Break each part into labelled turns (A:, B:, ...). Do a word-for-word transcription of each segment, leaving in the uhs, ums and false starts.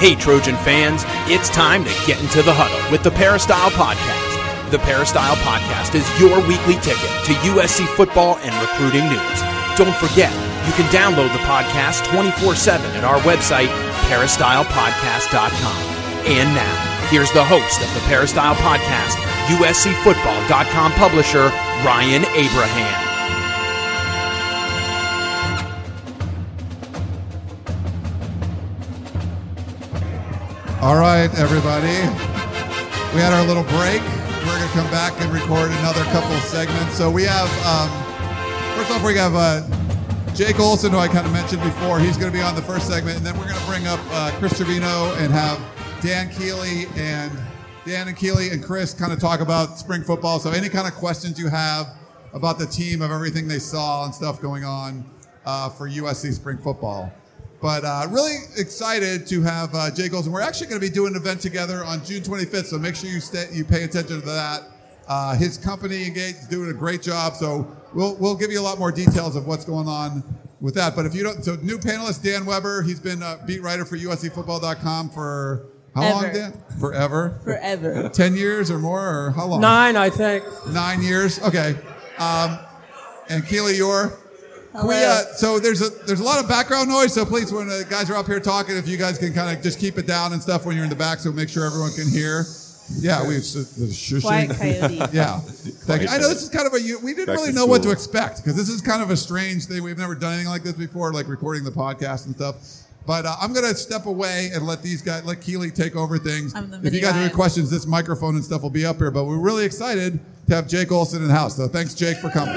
A: Hey, Trojan fans, it's time to get into the huddle with the Peristyle Podcast. The Peristyle Podcast is your weekly ticket to U S C football and recruiting news. Don't forget, you can download the podcast twenty-four seven at our website, peristyle podcast dot com. And now, here's the host of the Peristyle Podcast, U S C football dot com publisher, Ryan Abraham.
B: All right, everybody. We had our little break. We're going to come back and record another couple of segments. So we have, um, first off, we have uh, Jake Olson, who I kind of mentioned before. He's going to be on the first segment. And then we're going to bring up uh, Chris Trevino and have Dan Keeley and Dan and Keeley and Chris kind of talk about spring football. So any kind of questions you have about the team, of everything they saw and stuff going on uh, for U S C spring football. But uh, really excited to have uh, Jake Olson. We're actually going to be doing an event together on June twenty-fifth, so make sure you stay, you pay attention to that. Uh, his company, Engage, is doing a great job, so we'll we'll give you a lot more details of what's going on with that. But if you don't, so new panelist Dan Weber, he's been a beat writer for U S C football dot com for how
C: Ever.
B: long, Dan? Forever?
C: Forever.
B: Ten years or more, or how long?
D: Nine, I think.
B: Nine years. Okay. Um, and Keeley, you're.
C: Hello.
B: We, uh, so there's a there's a lot of background noise. So please, when the guys are up here talking, if you guys can kind of just keep it down and stuff when you're in the back, so make sure everyone can hear. Yeah, we just the shushing.
C: Quiet coyote.
B: Yeah, Thank you. I know this is kind of a we didn't
E: Back
B: really
E: to
B: know what to
E: school.
B: expect because this is kind of a strange thing. We've never done anything like this before, like recording the podcast and stuff. But uh, I'm gonna step away and let these guys, let Keeley take over things.
C: I'm the
B: If you
C: mini
B: guys have any
C: Ryan.
B: questions, this microphone and stuff will be up here. But we're really excited to have Jake Olson in the house. So thanks, Jake, for coming.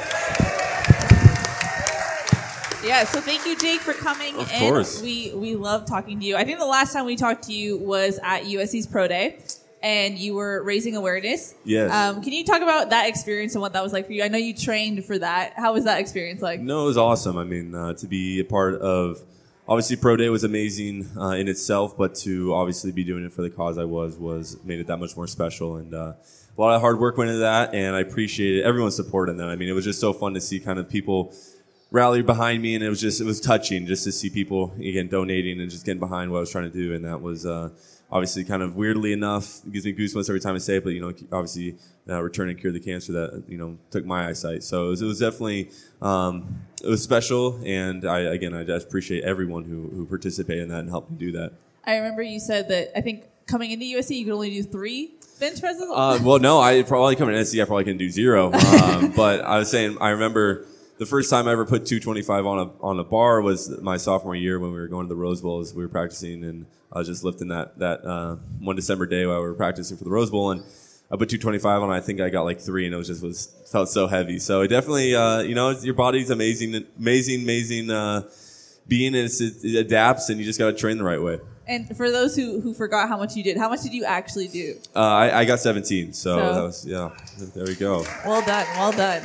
C: Yeah, so thank you, Jake, for coming
E: Of
C: in.
E: course.
C: We we love talking to you. I think the last time we talked to you was at U S C's Pro Day, and you were raising awareness.
E: Yes.
C: Um, can you talk about that experience and what that was like for you? I know you trained for that. How was that experience like?
E: No, it was awesome. I mean, uh, to be a part of, obviously Pro Day was amazing uh, in itself, but to obviously be doing it for the cause I was, was made it that much more special. And uh, a lot of hard work went into that, and I appreciated everyone's support in that. I mean, it was just so fun to see kind of people rally behind me, and it was just, it was touching just to see people, again, donating and just getting behind what I was trying to do. And that was uh, obviously kind of weirdly enough, it gives me goosebumps every time I say it, but, you know, obviously uh, return and cure the cancer that, you know, took my eyesight. So it was, it was definitely, um, it was special. And I, again, I just appreciate everyone who, who participated in that and helped me do that.
C: I remember you said that I think coming into U S C you could only do three bench presses.
E: Uh, well, no, I probably coming to N C, I probably can do zero. Um, but I was saying, I remember the first time I ever put two twenty-five on a on a bar was my sophomore year when we were going to the Rose Bowl. As we were practicing, and I was just lifting that that uh, one December day while we were practicing for the Rose Bowl, and I put two twenty-five on. I think I got like three, and it was just was felt so heavy. So it definitely, uh, you know, your body's amazing, amazing, amazing uh, being, and it's, it, it adapts, and you just got to train the right way.
C: And for those who, who forgot how much you did, how much did you actually do?
E: Uh, I, I got seventeen, so,
C: So-
E: that was yeah. There we go.
C: Well done, well done.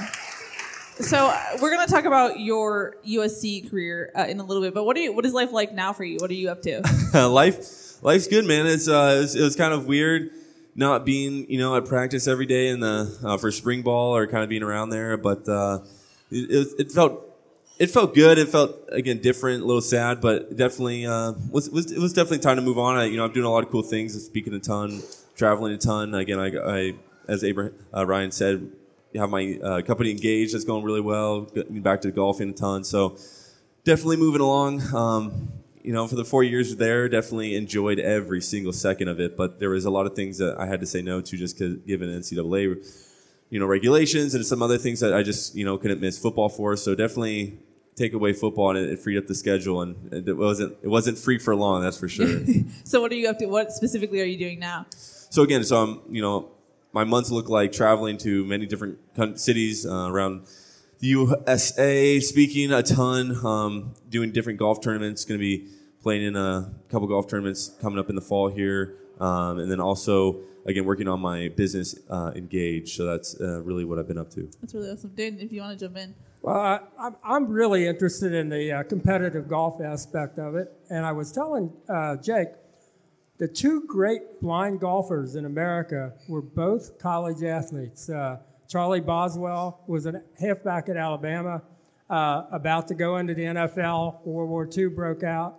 C: So uh, we're going to talk about your U S C career uh, in a little bit, but what are you, what is life like now for you? What are you up to?
E: Life, life's good, man. It's uh, it was, it was kind of weird not being, you know, at practice every day in the uh, for spring ball or kind of being around there, but uh, it, it, it felt it felt good. It felt again different, a little sad, but definitely uh, was was it was definitely time to move on. I, you know, I'm doing a lot of cool things, speaking a ton, traveling a ton. Again, I, I as Abraham uh, Ryan said, have my uh, company Engage that's going really well. Getting back to golfing a ton, so definitely moving along. Um, you know, for the four years there, definitely enjoyed every single second of it. But there was a lot of things that I had to say no to just cause, given N C double A, you know, regulations and some other things that I just, you know, couldn't miss football for. So definitely take away football, and it, it freed up the schedule, and it wasn't it wasn't free for long, that's for sure.
C: So what are you up to? What specifically are you doing now?
E: So again, so I'm, you know, my months look like traveling to many different con- cities uh, around the U S A, speaking a ton, um, doing different golf tournaments. Going to be playing in a couple golf tournaments coming up in the fall here, um, and then also again working on my business uh, Engage. So that's uh, really what I've been up to.
C: That's really awesome. Dan, if you want to jump in.
D: Well, I, I'm- I'm really interested in the uh, competitive golf aspect of it. And I was telling uh, Jake, the two great blind golfers in America were both college athletes. Uh, Charlie Boswell was a halfback at Alabama, uh, about to go into the N F L. World War Two broke out.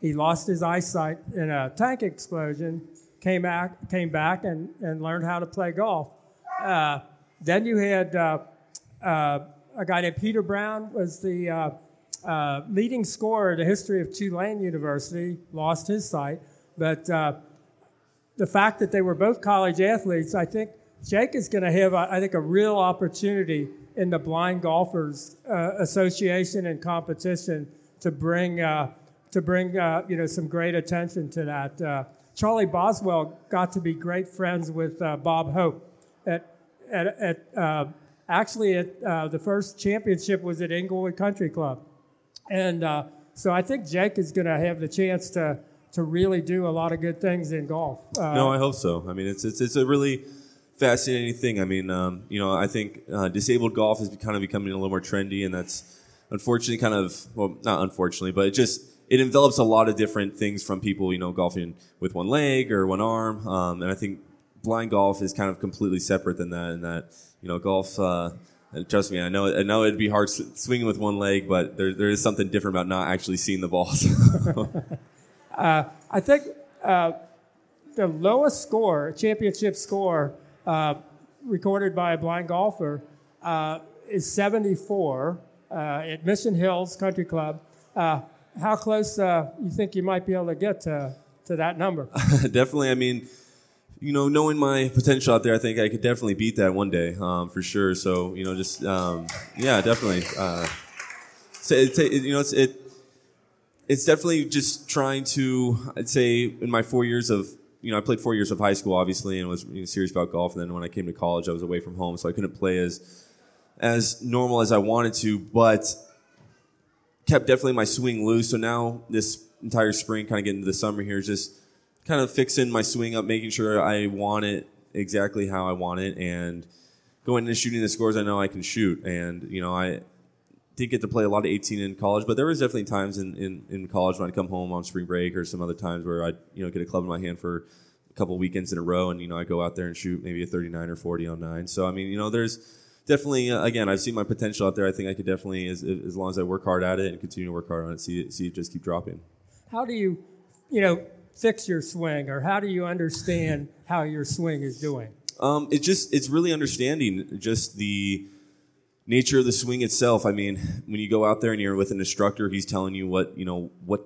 D: He lost his eyesight in a tank explosion, came back, came back and, and learned how to play golf. Uh, then you had uh, uh, a guy named Peter Brown, was the uh, uh, leading scorer in the history of Tulane University, lost his sight. But uh, the fact that they were both college athletes, I think Jake is going to have, I think, a real opportunity in the Blind Golfers uh, Association and competition to bring uh, to bring uh, you know some great attention to that. Uh, Charlie Boswell got to be great friends with uh, Bob Hope at at, at uh, actually at uh, the first championship was at Inglewood Country Club, and uh, so I think Jake is going to have the chance to to really do a lot of good things in golf. Uh,
E: no, I hope so. I mean, it's it's it's a really fascinating thing. I mean, um, you know, I think uh, disabled golf is kind of becoming a little more trendy, and that's unfortunately kind of, well, not unfortunately, but it just, it envelops a lot of different things from people, you know, golfing with one leg or one arm. Um, and I think blind golf is kind of completely separate than that, and that, you know, golf, uh, trust me, I know, I know it'd be hard swinging with one leg, but there, there is something different about not actually seeing the balls.
D: uh, I think uh, the lowest score, championship score, uh, recorded by a blind golfer uh, is seventy-four uh, at Mission Hills Country Club. Uh, how close uh, you think you might be able to get to, to that number?
E: Definitely. I mean, you know, knowing my potential out there, I think I could definitely beat that one day, um, for sure. So, you know, just, um, yeah, definitely. Uh, so it, it, you know, it's, it, it's definitely just trying to, I'd say in my four years of, you know, I played four years of high school, obviously, and was you know, serious about golf. And then when I came to college, I was away from home, so I couldn't play as as normal as I wanted to, but kept definitely my swing loose. So now this entire spring, kind of getting into the summer here, is just kind of fixing my swing up, making sure I want it exactly how I want it, and going into shooting the scores I know I can shoot. And, you know, I did get to play a lot of eighteen in college, but there was definitely times in, in, in college when I'd come home on spring break or some other times where I'd, you know, get a club in my hand for a couple of weekends in a row, and, you know, I'd go out there and shoot maybe a thirty-nine or forty on nine. So, I mean, you know, there's definitely, uh, again, I've seen my potential out there. I think I could definitely, as as long as I work hard at it and continue to work hard on it, see it, see it just keep dropping.
D: How do you, you know, fix your swing, or how do you understand how your swing is doing?
E: Um, it's just, it's really understanding just the nature of the swing itself. I mean, when you go out there and you're with an instructor, he's telling you what, you know, what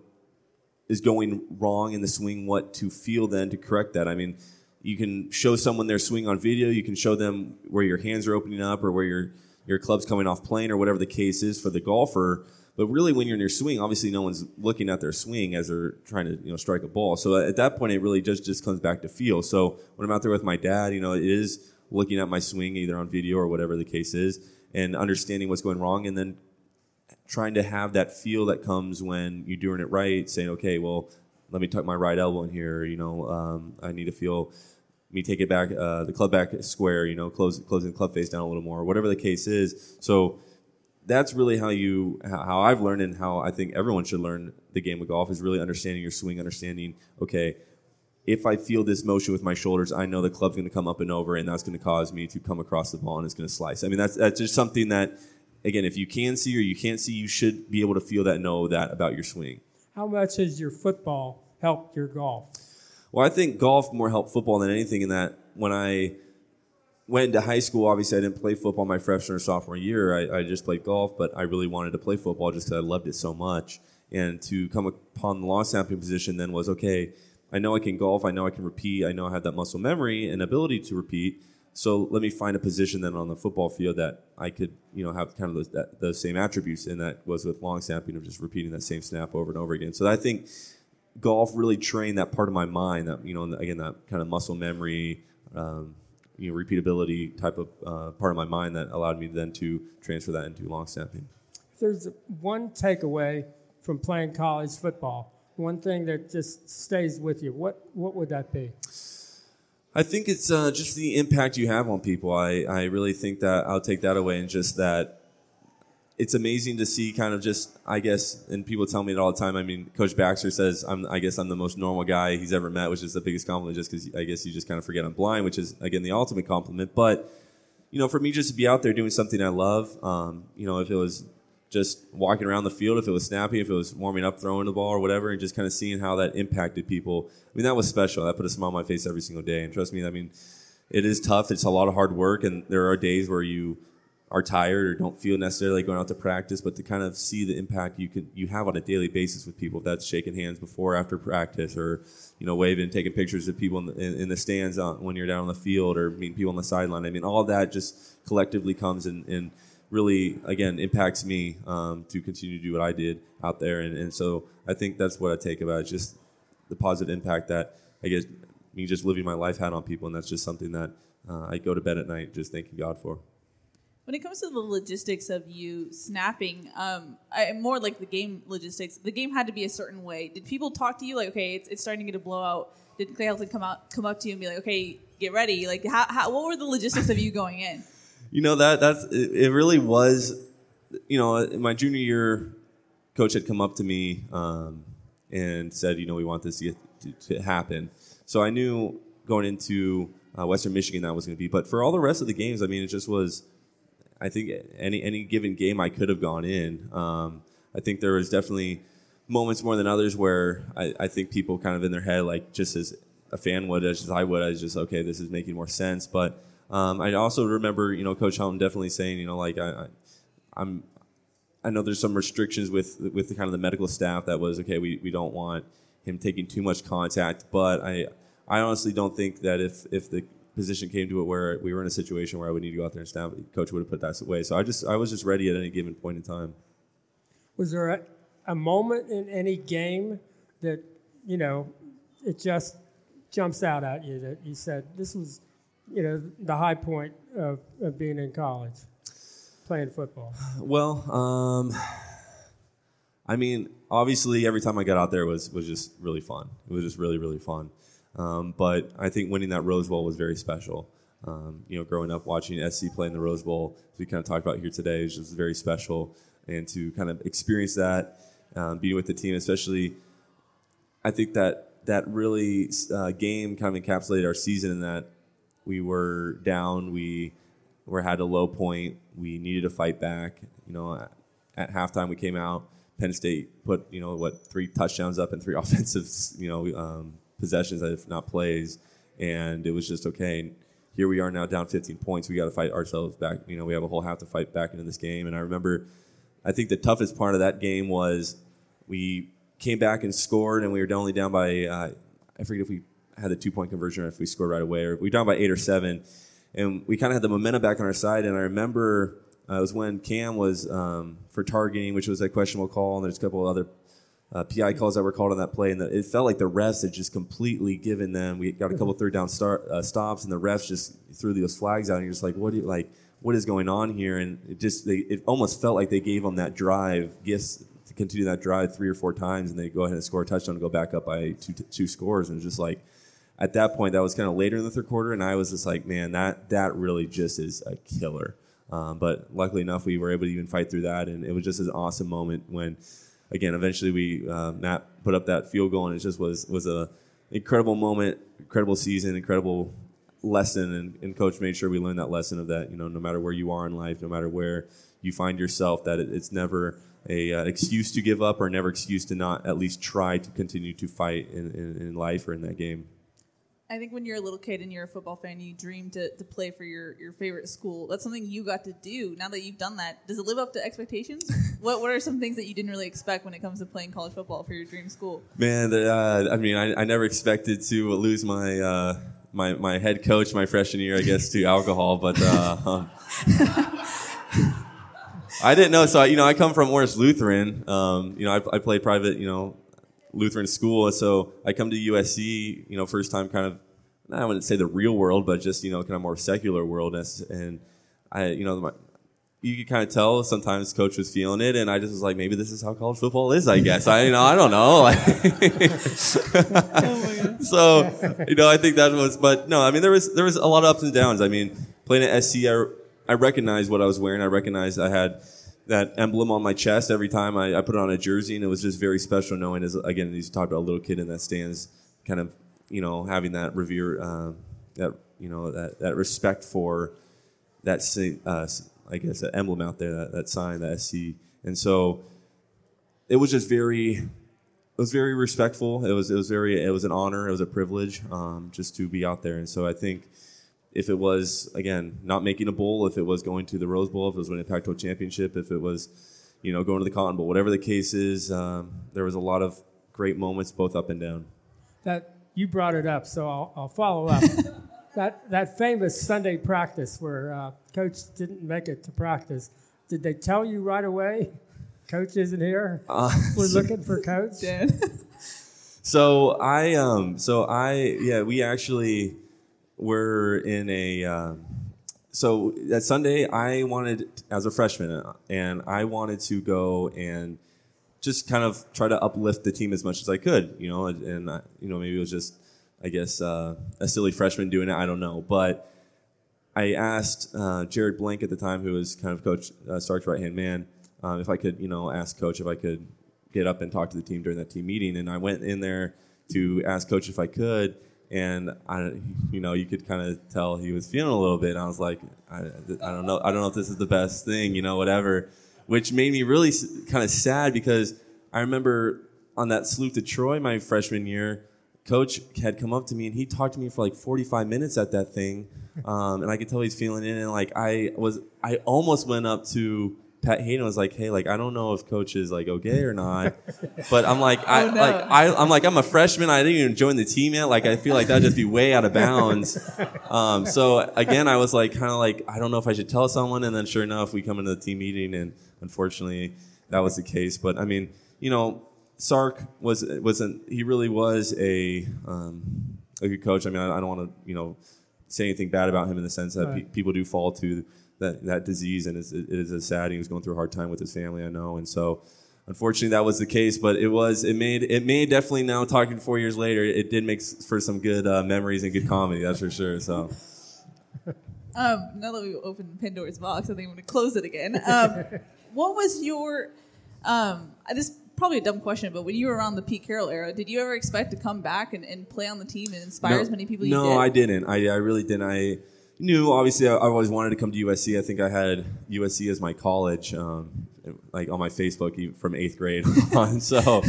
E: is going wrong in the swing, what to feel then to correct that. I mean, you can show someone their swing on video, you can show them where your hands are opening up or where your, your club's coming off plane or whatever the case is for the golfer. But really, when you're in your swing, obviously no one's looking at their swing as they're trying to, you know, strike a ball. So at that point, it really just, just comes back to feel. So when I'm out there with my dad, you know, it is looking at my swing either on video or whatever the case is, and understanding what's going wrong, and then trying to have that feel that comes when you're doing it right, saying, okay, well, let me tuck my right elbow in here, you know, um, I need to feel me take it back, uh, the club back square, you know, close, closing the club face down a little more, whatever the case is. So that's really how you, how I've learned, and how I think everyone should learn the game of golf, is really understanding your swing, understanding, okay, if I feel this motion with my shoulders, I know the club's going to come up and over, and that's going to cause me to come across the ball, and it's going to slice. I mean, that's that's just something that, again, if you can see or you can't see, you should be able to feel that and know that about your swing.
D: How much has your football helped your golf?
E: Well, I think golf more helped football than anything, in that when I went into high school, obviously I didn't play football my freshman or sophomore year. I, I just played golf, but I really wanted to play football just because I loved it so much. And to come upon the long snapping position then was, okay, I know I can golf, I know I can repeat, I know I have that muscle memory and ability to repeat, so let me find a position then on the football field that I could, you know, have kind of those, that, those same attributes, and that was with long snapping, of just repeating that same snap over and over again. So I think golf really trained that part of my mind, that, you know, again, that kind of muscle memory, um, you know, repeatability type of uh, part of my mind that allowed me then to transfer that into long snapping.
D: If there's one takeaway from playing college football, one thing that just stays with you, what what would that be?
E: I think it's uh, just the impact you have on people. I, I really think that I'll take that away, and just that it's amazing to see kind of just, I guess, and people tell me it all the time. I mean, Coach Baxter says, I'm, I guess I'm the most normal guy he's ever met, which is the biggest compliment, just because I guess you just kind of forget I'm blind, which is, again, the ultimate compliment. But, you know, for me just to be out there doing something I love, um, you know, if it was just walking around the field, if it was snapping, if it was warming up, throwing the ball or whatever, and just kind of seeing how that impacted people. I mean, that was special. That put a smile on my face every single day. And trust me, I mean, it is tough. It's a lot of hard work, and there are days where you are tired or don't feel necessarily going out to practice, but to kind of see the impact you could you have on a daily basis with people, if that's shaking hands before, after practice, or you know, waving, taking pictures of people in the, in, in the stands on, when you're down on the field, or meeting people on the sideline. I mean, all of that just collectively comes and, and really, again, impacts me um, to continue to do what I did out there. And, and so I think that's what I take about it, just the positive impact that, I guess, me just living my life had on people. And that's just something that uh, I go to bed at night just thanking God for.
C: When it comes to the logistics of you snapping, um, I, more like the game logistics, the game had to be a certain way. Did people talk to you like, okay, it's, it's starting to get a blowout? Did Clay Helton come out, come up to you and be like, okay, get ready? Like, how, how, what were the logistics of you going in?
E: You know, that that's it, it really was, you know, in my junior year, coach had come up to me um, and said, you know, we want this to, to, to happen. So I knew going into uh, Western Michigan that was going to be. But for all the rest of the games, I mean, it just was, I think any any given game I could have gone in. Um, I think there was definitely moments more than others where I, I think people kind of in their head, like just as a fan would, as I would, I was just, okay, this is making more sense. But um, I also remember, you know, Coach Helton definitely saying, you know, like I, I, I'm, I know there's some restrictions with with the kind of the medical staff that was, okay, we, we don't want him taking too much contact. But I I honestly don't think that if if the position came to it where we were in a situation where I would need to go out there and snap, coach would have put that away. So I just I was just ready at any given point in time.
D: Was there a, a moment in any game that, you know, it just jumps out at you that you said, this was, you know, the high point of, of being in college, playing football?
E: Well, um, I mean, obviously every time I got out there was, was just really fun. It was just really, really fun. Um, but I think winning that Rose Bowl was very special. Um, you know, growing up watching S C play in the Rose Bowl, as we kind of talked about here today, is just very special. And to kind of experience that, um, being with the team, especially, I think that that really uh, game kind of encapsulated our season in that we were down, we were had a low point, we needed to fight back. You know, at, at halftime we came out, Penn State put, you know, what, three touchdowns up and three offensive, you know, um, possessions, if not plays, and it was just, okay, here we are now down fifteen points. We got to fight ourselves back. You know, we have a whole half to fight back into this game. And I remember, I think the toughest part of that game was we came back and scored, and we were only down by, uh, I forget if we had the two-point conversion or if we scored right away, or we were down by eight or seven, and we kind of had the momentum back on our side. And I remember uh, it was when Cam was um, for targeting, which was a questionable call, and there's a couple of other Uh, P I calls that were called on that play, and the, it felt like the refs had just completely given them. We got a couple third down start, uh, stops, and the refs just threw those flags out. And you're just like, what? Do you, like, what is going on here? And it just, they, it almost felt like they gave them that drive, gifts to continue that drive three or four times, and they go ahead and score a touchdown and go back up by two two scores. And it was just like, at that point, that was kind of later in the third quarter, and I was just like, man, that that really just is a killer. Um, but luckily enough, we were able to even fight through that, and it was just an awesome moment when. Again, eventually we uh, Matt put up that field goal, and it just was was a incredible moment, incredible season, incredible lesson, and, and Coach made sure we learned that lesson of that. You know, no matter where you are in life, no matter where you find yourself, that it, it's never a uh, excuse to give up, or never excuse to not at least try to continue to fight in, in, in life or in that game.
C: I think when you're a little kid and you're a football fan, you dream to, to play for your, your favorite school. That's something you got to do. Now that you've done that, does it live up to expectations? what What are some things that you didn't really expect when it comes to playing college football for your dream school?
E: Man, uh, I mean, I, I never expected to lose my uh, my my head coach my freshman year, I guess, to alcohol, but uh, I didn't know. So I, you know, I come from Orange Lutheran. Um, you know, I, I played private, you know. Lutheran school, and so I come to U S C, you know, first time kind of, I wouldn't say the real world, but just, you know, kind of more secular world, and I, you know, my, you could kind of tell sometimes Coach was feeling it, and I just was like, maybe this is how college football is, I guess. I, you know, I don't know. So, you know, I think that was, but no, I mean, there was there was a lot of ups and downs. I mean, playing at S C, I, I recognized what I was wearing. I recognized I had that emblem on my chest every time I, I put it on a jersey, and it was just very special knowing, as again, as you talked about, a little kid in that stands, kind of, you know, having that revere, uh, that, you know, that, that respect for that, uh, I guess, that emblem out there, that, that sign, that S C And so it was just very, it was very respectful. It was, it was very, it was an honor. It was a privilege um, just to be out there. And so I think if it was, again, not making a bowl, if it was going to the Rose Bowl, if it was winning a Pac twelve championship, if it was, you know, going to the Cotton Bowl, whatever the case is, um, there was a lot of great moments both up and down.
D: That you brought it up, so I'll, I'll follow up. that that famous Sunday practice where uh, Coach didn't make it to practice. Did they tell you right away, Coach isn't here? Uh, We're so, looking for Coach.
E: so I, um, so I, yeah, we actually were in a. Um, so that Sunday, I wanted as a freshman, and I wanted to go and just kind of try to uplift the team as much as I could, you know, and, and uh, you know, maybe it was just, I guess, uh, a silly freshman doing it. I don't know, but I asked uh, Jared Blank at the time, who was kind of Coach uh, Sark's right-hand man, um, if I could, you know, ask Coach if I could get up and talk to the team during that team meeting. And I went in there to ask Coach if I could, and I, you know, you could kind of tell he was feeling a little bit. And I was like, I, I don't know, I don't know if this is the best thing, you know, whatever. Which made me really kind of sad because I remember on that salute to Troy my freshman year, Coach had come up to me and he talked to me for like forty-five minutes at that thing, um, and I could tell he's feeling it. And like I was, I almost went up to Pat Hayden and was like, "Hey, like I don't know if Coach is like okay or not," but I'm like, I oh, no. like I, I'm like I'm a freshman. I didn't even join the team yet. Like I feel like that'd just be way out of bounds. Um, so again, I was like, kind of like I don't know if I should tell someone. And then sure enough, we come into the team meeting and unfortunately, that was the case. But I mean, you know, Sark was wasn't he really was a um, a good coach. I mean, I, I don't want to you know say anything bad about him in the sense that right. pe- people do fall to that that disease, and it's, it is a sad. He was going through a hard time with his family, I know, and so unfortunately that was the case. But it was it made it made definitely now talking four years later, it did make for some good uh, memories and good comedy. That's for sure. So.
C: Um, now that we've opened Pandora's box, I think I'm going to close it again. Um, what was your, um, this is probably a dumb question, but when you were around the Pete Carroll era, did you ever expect to come back and, and play on the team and inspire
E: no,
C: as many people you
E: no,
C: did?
E: No, I didn't. I, I really didn't. I knew, obviously, I, I always wanted to come to U S C. I think I had U S C as my college, um, like on my Facebook from eighth grade on. So,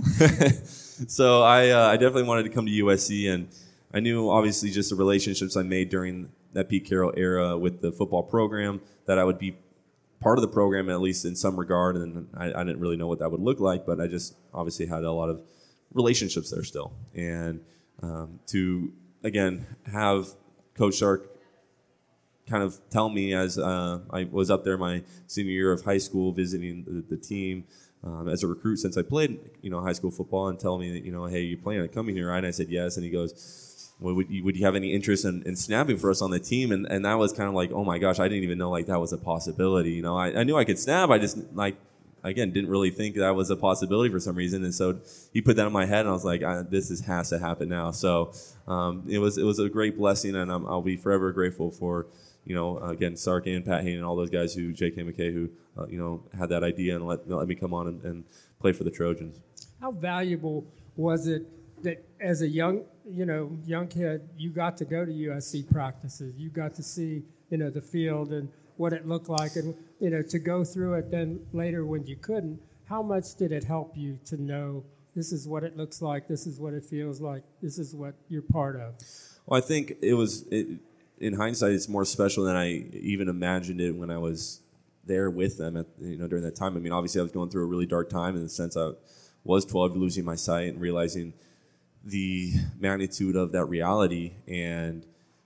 E: so I, uh, I definitely wanted to come to U S C, and I knew, obviously, just the relationships I made during that Pete Carroll era with the football program, that I would be part of the program, at least in some regard, and I, I didn't really know what that would look like, but I just obviously had a lot of relationships there still. And um, to, again, have Coach Sark kind of tell me as uh, I was up there my senior year of high school visiting the, the team um, as a recruit since I played, you know, high school football, and tell me that, you know, hey, you planning on coming here, right? And I said yes, and he goes, well, would you, would you have any interest in, in snapping for us on the team? And and that was kind of like, oh my gosh, I didn't even know like that was a possibility. You know, I, I knew I could snap. I just like, again, didn't really think that was a possibility for some reason. And so he put that in my head, and I was like, I, this is, has to happen now. So um, it was it was a great blessing, and I'm, I'll be forever grateful for, you know, again, Sark and Pat Hayden and all those guys who, J K McKay, who, uh, you know, had that idea and let, let me come on and, and play for the Trojans.
D: How valuable was it that as a young, you know, young kid, you got to go to U S C practices, you got to see, you know, the field and what it looked like, and, you know, to go through it then later when you couldn't, how much did it help you to know this is what it looks like, this is what it feels like, this is what you're part of?
E: Well, I think it was, it, in hindsight, it's more special than I even imagined it when I was there with them at, you know, during that time. I mean, obviously I was going through a really dark time in the sense I was twelve, losing my sight and realizing the magnitude of that reality. And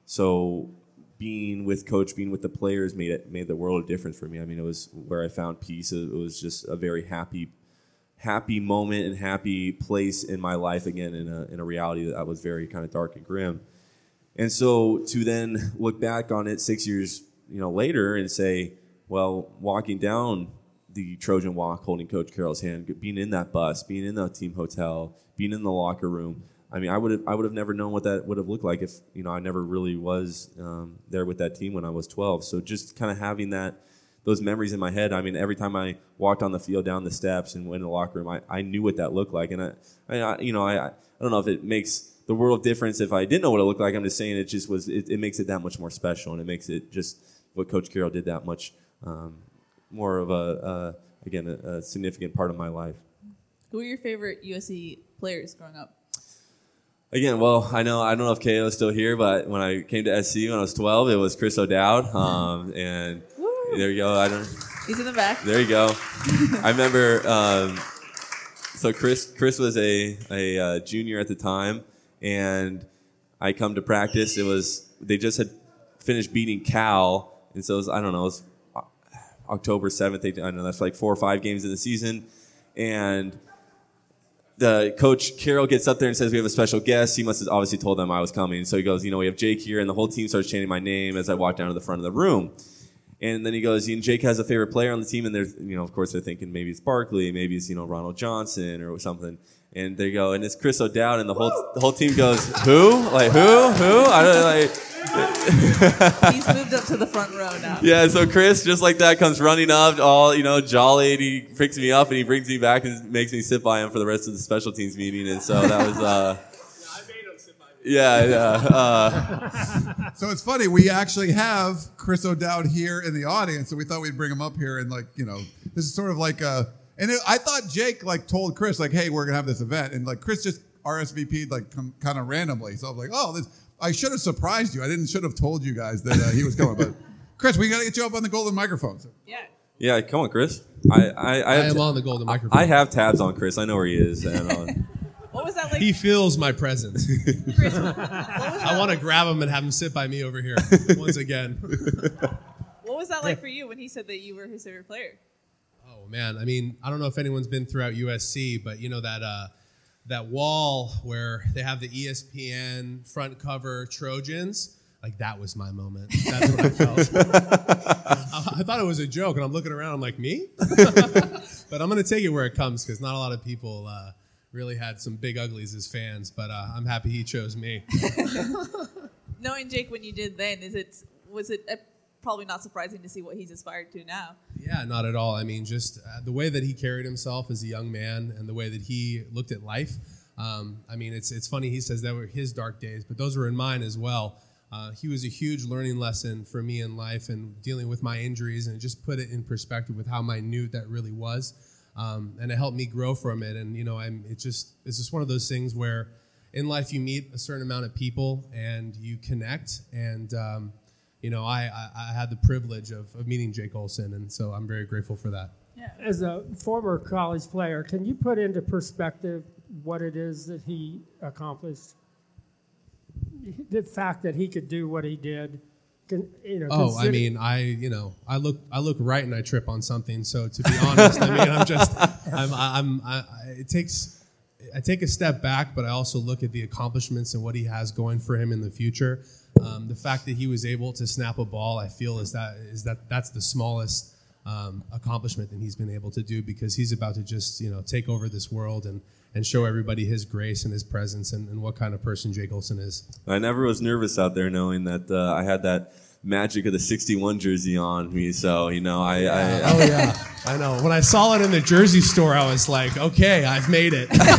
E: so being with Coach, being with the players made it made the world of difference for me. I mean, it was where I found peace. It was just a very happy happy moment and happy place in my life again, in a in a reality that was very kind of dark and grim. And so to then look back on it six years, you know, later and say, well, walking down the Trojan walk, holding Coach Carroll's hand, being in that bus, being in the team hotel, being in the locker room. I mean, I would have I would have never known what that would have looked like if, you know, I never really was um, there with that team when I was twelve. So just kind of having that, those memories in my head. I mean, every time I walked on the field, down the steps, and went in the locker room, I, I knew what that looked like. And I, I you know, I I don't know if it makes the world of difference if I didn't know what it looked like. I'm just saying it just was. It, it makes it that much more special, and it makes it just what Coach Carroll did that much um, more of a. a again, a, a significant part of my life.
C: Who were your favorite U S C players growing up?
E: Again, well, I know I don't know if Kayla is still here, but when I came to S C when I was twelve, it was Chris O'Dowd, um, and Woo. There you go. I don't.
C: He's in the back.
E: There you go. I remember. Um, so Chris, Chris was a a uh, junior at the time, and I come to practice. It was they just had finished beating Cal, and so it was, I don't know. It was October seventh. I don't know. That's like four or five games in the season, and the coach Carroll gets up there and says, we have a special guest. He must have obviously told them I was coming. So he goes, you know, we have Jake here. And the whole team starts chanting my name as I walk down to the front of the room. And then he goes, you know, Jake has a favorite player on the team. And they're, you know, of course they're thinking maybe it's Barkley, maybe it's, you know, Ronald Johnson or something. And they go, and it's Chris O'Dowd. And the whole the whole team goes, who? Like, who? Who? I don't like.
C: He's moved up to the front row now.
E: Yeah, so Chris, just like that, comes running up, all, you know, jolly, and he picks me up, and he brings me back and makes me sit by him for the rest of the special teams meeting, and so that was, uh... yeah, I made him sit by me. Yeah, yeah. Uh...
B: So it's funny, we actually have Chris O'Dowd here in the audience, so we thought we'd bring him up here, and, like, you know, this is sort of like a... And it, I thought Jake, like, told Chris, like, hey, we're going to have this event, and, like, Chris just R S V P'd, like, com- kind of randomly, so I was like, oh, this... I should have surprised you. I didn't should have told you guys that uh, he was coming. But Chris, we got to get you up on the golden microphone.
C: Yeah.
E: Yeah, come on, Chris. I I, I,
F: I am
E: t-
F: on the golden microphone.
E: I have tabs on Chris. I know where he is. And, uh,
C: what was that like?
F: He feels my presence.
C: Chris, what was that?
F: I want to grab him and have him sit by me over here once again.
C: What was that like for you when he said that you were his favorite player?
F: Oh man, I mean, I don't know if anyone's been throughout U S C, but you know that. Uh, That wall where they have the E S P N front cover Trojans, like that was my moment. That's what I felt. I, I thought it was a joke, and I'm looking around, I'm like, me? But I'm going to take it where it comes because not a lot of people uh, really had some big uglies as fans, but uh, I'm happy he chose me.
C: Knowing Jake when you did then, is it was it uh, probably not surprising to see what he's aspired to now?
F: Yeah, not at all. I mean, just uh, the way that he carried himself as a young man and the way that he looked at life. Um, I mean, it's it's funny he says that were his dark days, but those were in mine as well. Uh, he was a huge learning lesson for me in life and dealing with my injuries, and it just put it in perspective with how minute that really was. Um, and it helped me grow from it. And, you know, I'm it's just it's just one of those things where in life you meet a certain amount of people and you connect and um, You know, I, I, I had the privilege of, of meeting Jake Olson, and so I'm very grateful for that.
C: Yeah.
D: As a former college player, can you put into perspective what it is that he accomplished? The fact that he could do what he did. Can, you know,
F: oh, I mean, I you know, I look I look right and I trip on something. So to be honest, I mean, I'm just I'm I'm I, it takes. I take a step back, but I also look at the accomplishments and what he has going for him in the future. Um, the fact that he was able to snap a ball, I feel is that is that that's the smallest um, accomplishment that he's been able to do, because he's about to just you know take over this world and, and show everybody his grace and his presence and, and what kind of person Jake Olson is.
E: I never was nervous out there knowing that uh, I had that magic of the sixty-one jersey on me, so you know I, I, I
F: oh yeah I know when I saw it in the jersey store I was like, okay, I've made it.
C: That's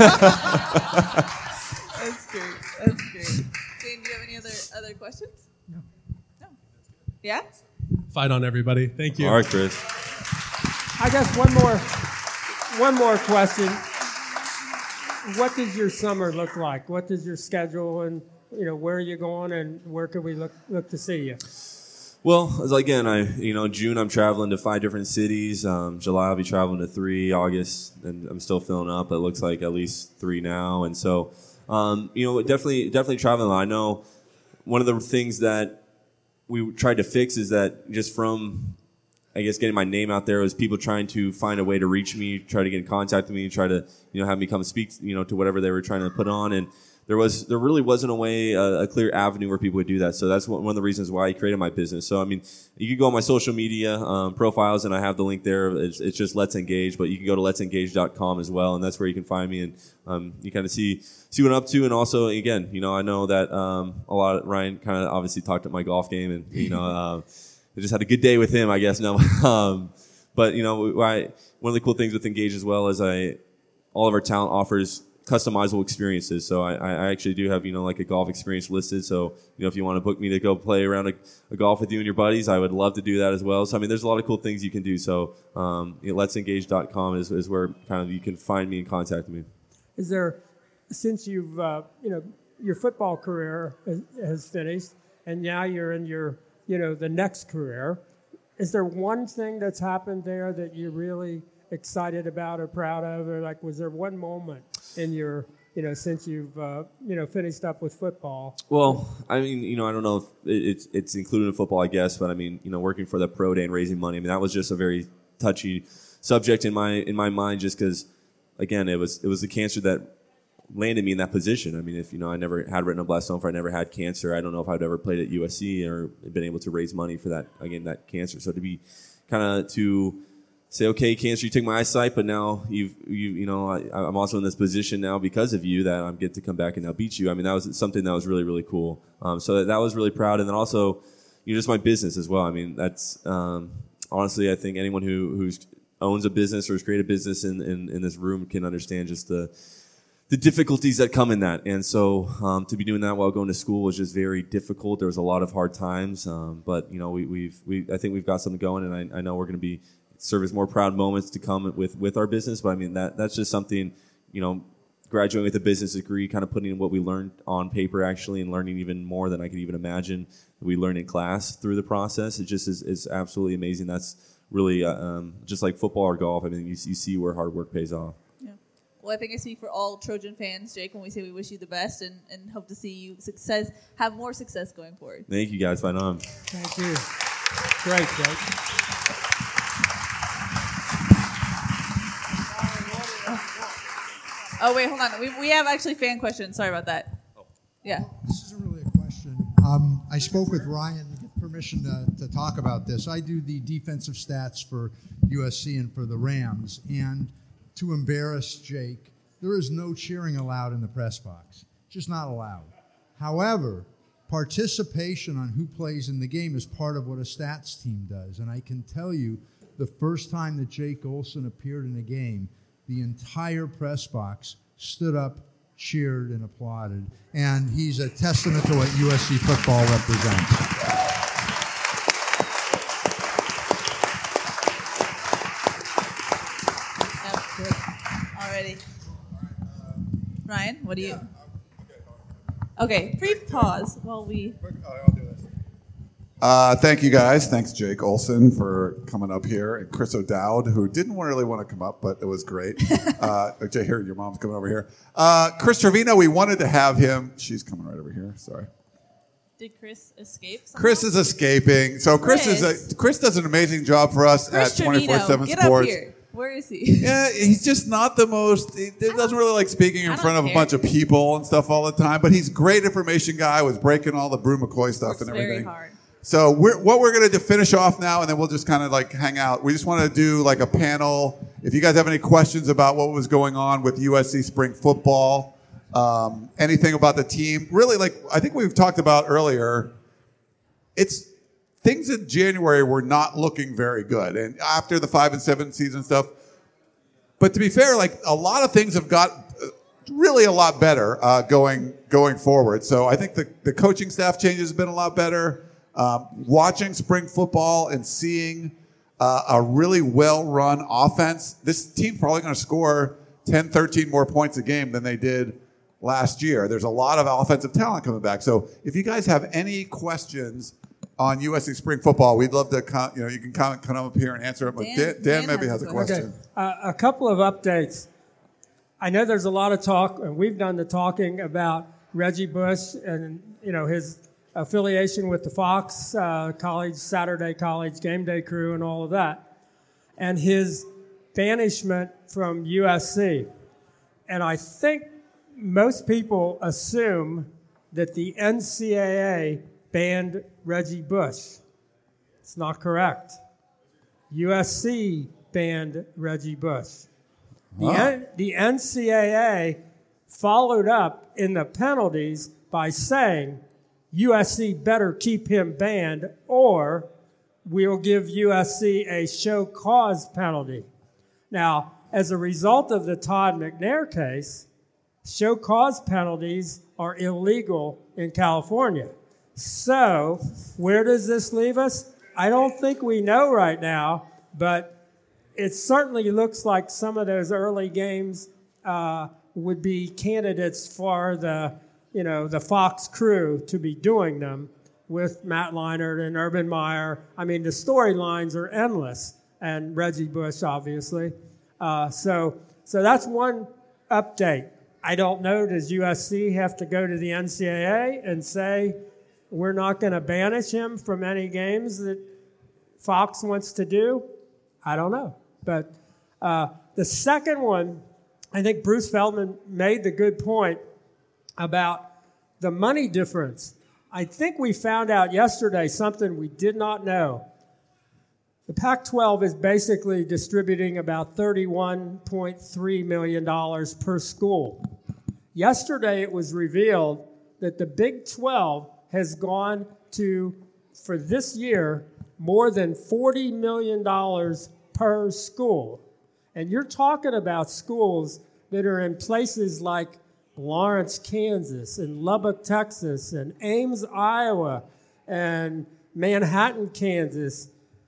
C: great. That's great. Jane, do you have any other other questions?
D: No.
C: No. Yeah?
F: Fight on, everybody. Thank you.
E: All right, Chris.
D: I guess one more one more question. What does your summer look like? What does your schedule, and you know, where are you going, and where can we look look to see you?
E: Well, again, I you know June I'm traveling to five different cities. Um, July I'll be traveling to three. August, and I'm still filling up. It looks like at least three now, and so um, you know definitely definitely traveling. I know one of the things that we tried to fix is that just from I guess getting my name out there was people trying to find a way to reach me, try to get in contact with me, try to you know have me come speak you know to whatever they were trying to put on. And There was, there really wasn't a way, uh, a clear avenue where people would do that. So that's one, one of the reasons why I created my business. So I mean, you can go on my social media um, profiles, and I have the link there. It's, it's just Let's Engage, but you can go to let's engage dot com as well, and that's where you can find me, and um, you kind of see see what I'm up to. And also, again, you know, I know that um, a lot. Of, Ryan kind of obviously talked at my golf game, and you know, uh, I just had a good day with him, I guess. No, um, but you know, I, one of the cool things with Engage as well is I all of our talent offers customizable experiences. So I, I actually do have, you know, like a golf experience listed. So, you know, if you want to book me to go play around a, a golf with you and your buddies, I would love to do that as well. So, I mean, there's a lot of cool things you can do. So, um, you know, let's engage dot com is, is where kind of you can find me and contact me.
D: Is there, since you've, uh, you know, your football career has, has finished and now you're in your, you know, the next career, is there one thing that's happened there that you're really excited about or proud of? Or like, was there one moment in your, you know, since you've, uh, you know, finished up with football?
E: Well, I mean, you know, I don't know if it's it's included in football, I guess, but I mean, you know, working for the pro day and raising money, I mean, that was just a very touchy subject in my in my mind, just because, again, it was it was the cancer that landed me in that position. I mean, if, you know, I never had written a blessed stone for I never had cancer, I don't know if I'd ever played at U S C or been able to raise money for that, again, that cancer. So to be kind of to say, okay, cancer, you took my eyesight, but now you've, you, you know, I, I'm also in this position now because of you that I'm get to come back and now beat you. I mean, that was something that was really, really cool. Um, so that, that was really proud. And then also, you know, just my business as well. I mean, that's, um, honestly, I think anyone who, who's owns a business or has created a business in, in, in this room can understand just the, the difficulties that come in that. And so, um, to be doing that while going to school was just very difficult. There was a lot of hard times. Um, but you know, we, we've, we, I think we've got something going, and I, I know we're going to be, serve as more proud moments to come with, with our business. But I mean, that that's just something, you know, graduating with a business degree, kind of putting what we learned on paper actually and learning even more than I could even imagine we learned in class through the process. It just is, is absolutely amazing. That's really uh, um, just like football or golf. I mean, you, you see where hard work pays off.
C: Yeah. Well, I think I speak for all Trojan fans, Jake, when we say we wish you the best and, and hope to see you success, have more success going forward.
E: Thank you guys. Fight on.
D: Thank you. Great, Jake.
C: Oh, wait, hold on. We, we have actually fan questions. Sorry about that. Yeah.
G: This isn't really a question. Um, I spoke with Ryan to get permission to, to talk about this. I do the defensive stats for U S C and for the Rams. And to embarrass Jake, there is no cheering allowed in the press box. Just not allowed. However, participation on who plays in the game is part of what a stats team does. And I can tell you, the first time that Jake Olson appeared in a game, the entire press box stood up, cheered, and applauded. And he's a testament to what U S C football represents.
C: Yep, good. Alrighty. Ryan, what do you... Okay, brief pause while we...
B: Uh, thank you guys. Thanks, Jake Olson, for coming up here, and Chris O'Dowd, who didn't really want to come up, but it was great. uh, Jay, here, your mom's coming over here. Uh, Chris Trevino, we wanted to have him. She's coming right over here. Sorry.
C: Did Chris escape somehow?
B: Chris is escaping. So Chris,
C: Chris.
B: is a, Chris does an amazing job for us
C: Chris
B: at twenty-four seven
C: Trevino, get
B: Sports.
C: up here. Where is he?
B: Yeah, he's just not the most, he doesn't really like speaking in
C: I don't
B: front of a
C: care.
B: bunch of people and stuff all the time, but he's a great information guy, was breaking all the Brew McCoy stuff
C: Works
B: and everything.
C: very hard.
B: So we're, what we're going to finish off now, and then we'll just kind of like hang out. We just want to do like a panel. If you guys have any questions about what was going on with U S C spring football, um, anything about the team, really, like I think we've talked about earlier, it's things in January were not looking very good, and after the five and seven season stuff. But to be fair, like a lot of things have got really a lot better uh, going going forward. So I think the the coaching staff changes have been a lot better. Um, watching spring football and seeing uh, a really well-run offense, this team's probably going to score ten, thirteen more points a game than they did last year. There's a lot of offensive talent coming back. So if you guys have any questions on U S C spring football, we'd love to come, you know, you can come, come up here and answer them. But
C: Dan-
B: Dan, Dan,
C: Dan
B: maybe
C: has
B: has
C: a
B: a
C: question.
B: question.
D: Okay, uh, a couple of updates. I know there's a lot of talk, and we've done the talking about Reggie Bush and, you know, his affiliation with the Fox uh, College, Saturday College, Game Day Crew, and all of that, and his banishment from U S C. And I think most people assume that the N C double A banned Reggie Bush. It's not correct. U S C banned Reggie Bush. The,
B: Wow.
D: N- the N C double A followed up in the penalties by saying U S C better keep him banned or we'll give U S C a show cause penalty. Now, as a result of the Todd McNair case, show cause penalties are illegal in California. So where does this leave us? I don't think we know right now, but it certainly looks like some of those early games uh, would be candidates for the, you know, the Fox crew to be doing them with Matt Leinart and Urban Meyer. I mean, the storylines are endless, and Reggie Bush, obviously. Uh, so, so that's one update. I don't know, does U S C have to go to the N C double A and say, we're not going to banish him from any games that Fox wants to do? I don't know. But uh, the second one, I think Bruce Feldman made the good point about the money difference. I think we found out yesterday something we did not know. The Pac twelve is basically distributing about thirty-one point three million dollars per school. Yesterday it was revealed that the Big twelve has gone to, for this year, more than forty million dollars per school. And you're talking about schools that are in places like Lawrence, Kansas, and Lubbock, Texas, and Ames, Iowa, and Manhattan, Kansas.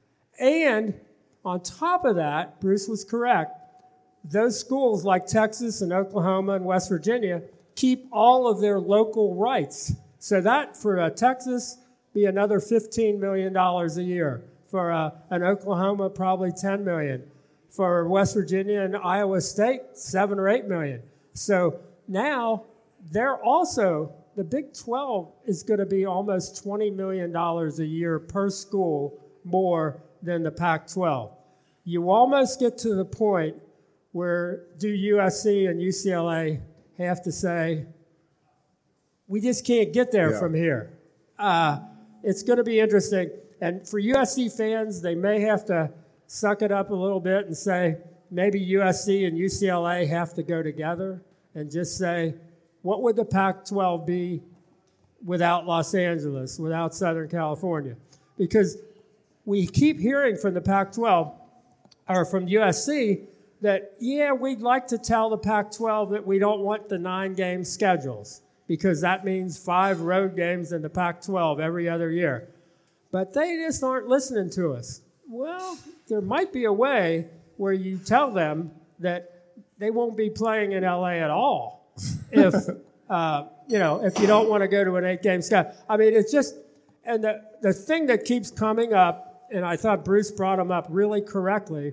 D: And on top of that, Bruce was correct, those schools like Texas and Oklahoma and West Virginia keep all of their local rights. So that, for uh, Texas, be another fifteen million dollars a year. For uh, an Oklahoma, probably ten million dollars. For West Virginia and Iowa State, seven or eight million dollars. So now they're also, the Big twelve is going to be almost twenty million dollars a year per school more than the Pac twelve. You almost get to the point where do U S C and U C L A have to say, we just can't get there yeah. from here. Uh, it's going to be interesting. And for U S C fans, they may have to suck it up a little bit and say, maybe U S C and U C L A have to go together and just say, what would the Pac twelve be without Los Angeles, without Southern California? Because we keep hearing from the Pac twelve, or from U S C, that, yeah, we'd like to tell the Pac twelve that we don't want the nine-game schedules, because that means five road games in the Pac twelve every other year. But they just aren't listening to us. Well, there might be a way where you tell them that they won't be playing in L A at all if, uh, you know, if you don't want to go to an eight-game schedule. I mean, it's just, and the, the thing that keeps coming up, and I thought Bruce brought them up really correctly,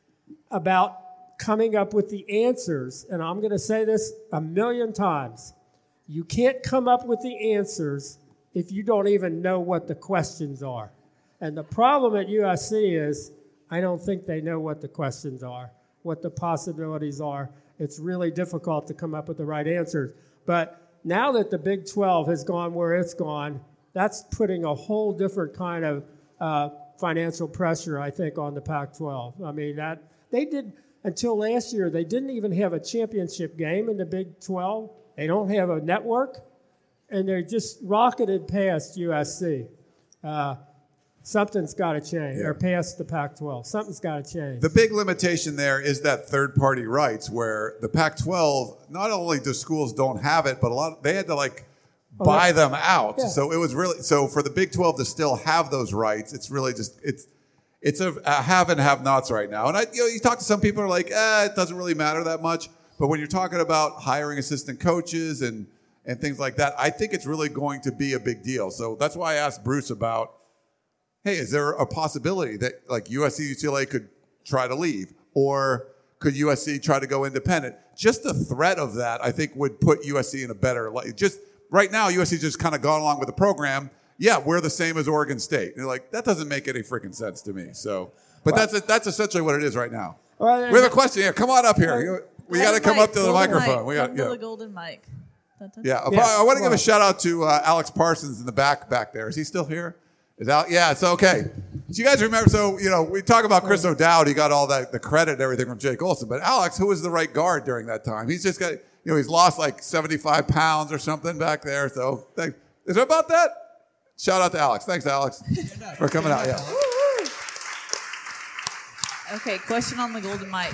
D: about coming up with the answers, and I'm going to say this a million times. You can't come up with the answers if you don't even know what the questions are. And the problem at U S C is I don't think they know what the questions are, what the possibilities are. It's really difficult to come up with the right answers. But now that the Big twelve has gone where it's gone, that's putting a whole different kind of uh, financial pressure, I think, on the Pac twelve. I mean, that they did, until last year, they didn't even have a championship game in the Big twelve. They don't have a network, and they're just rocketed past U S C. Uh, something's got to change, yeah. or past the Pac twelve. Something's got to change.
B: The big limitation there is that third-party rights, where the Pac twelve, not only do schools don't have it, but a lot they had to like oh, buy them out. Yeah. So it was really so for the Big twelve to still have those rights. It's really just it's it's a, a have and have-nots right now. And I, you know, you talk to some people who are like, eh, it doesn't really matter that much. But when you're talking about hiring assistant coaches and and things like that, I think it's really going to be a big deal. So that's why I asked Bruce about, hey, is there a possibility that like U S C, U C L A could try to leave? Or could U S C try to go independent? Just the threat of that, I think, would put U S C in a better light. Just right now, U S C just kind of gone along with the program. Yeah, we're the same as Oregon State. And you're like, that doesn't make any freaking sense to me. So, But well, that's that's essentially what it is right now. Well, we have a question here. Come on up here. We got to come up to the microphone.
C: Mic.
B: We got
C: come
B: yeah.
C: to the golden mic. Dun, dun.
B: Yeah, yeah. I, I want to give a shout out to uh, Alex Parsons in the back back there. Is he still here? Is Al- yeah, it's okay. So you guys remember? So you know, we talk about Chris O'Dowd. He got all that the credit and everything from Jake Olson. But Alex, who was the right guard during that time? He's just got you know he's lost like seventy-five pounds or something back there. So thank, is it about that? Shout out to Alex. Thanks, Alex, for coming out. Yeah.
C: Okay, question on the golden mic.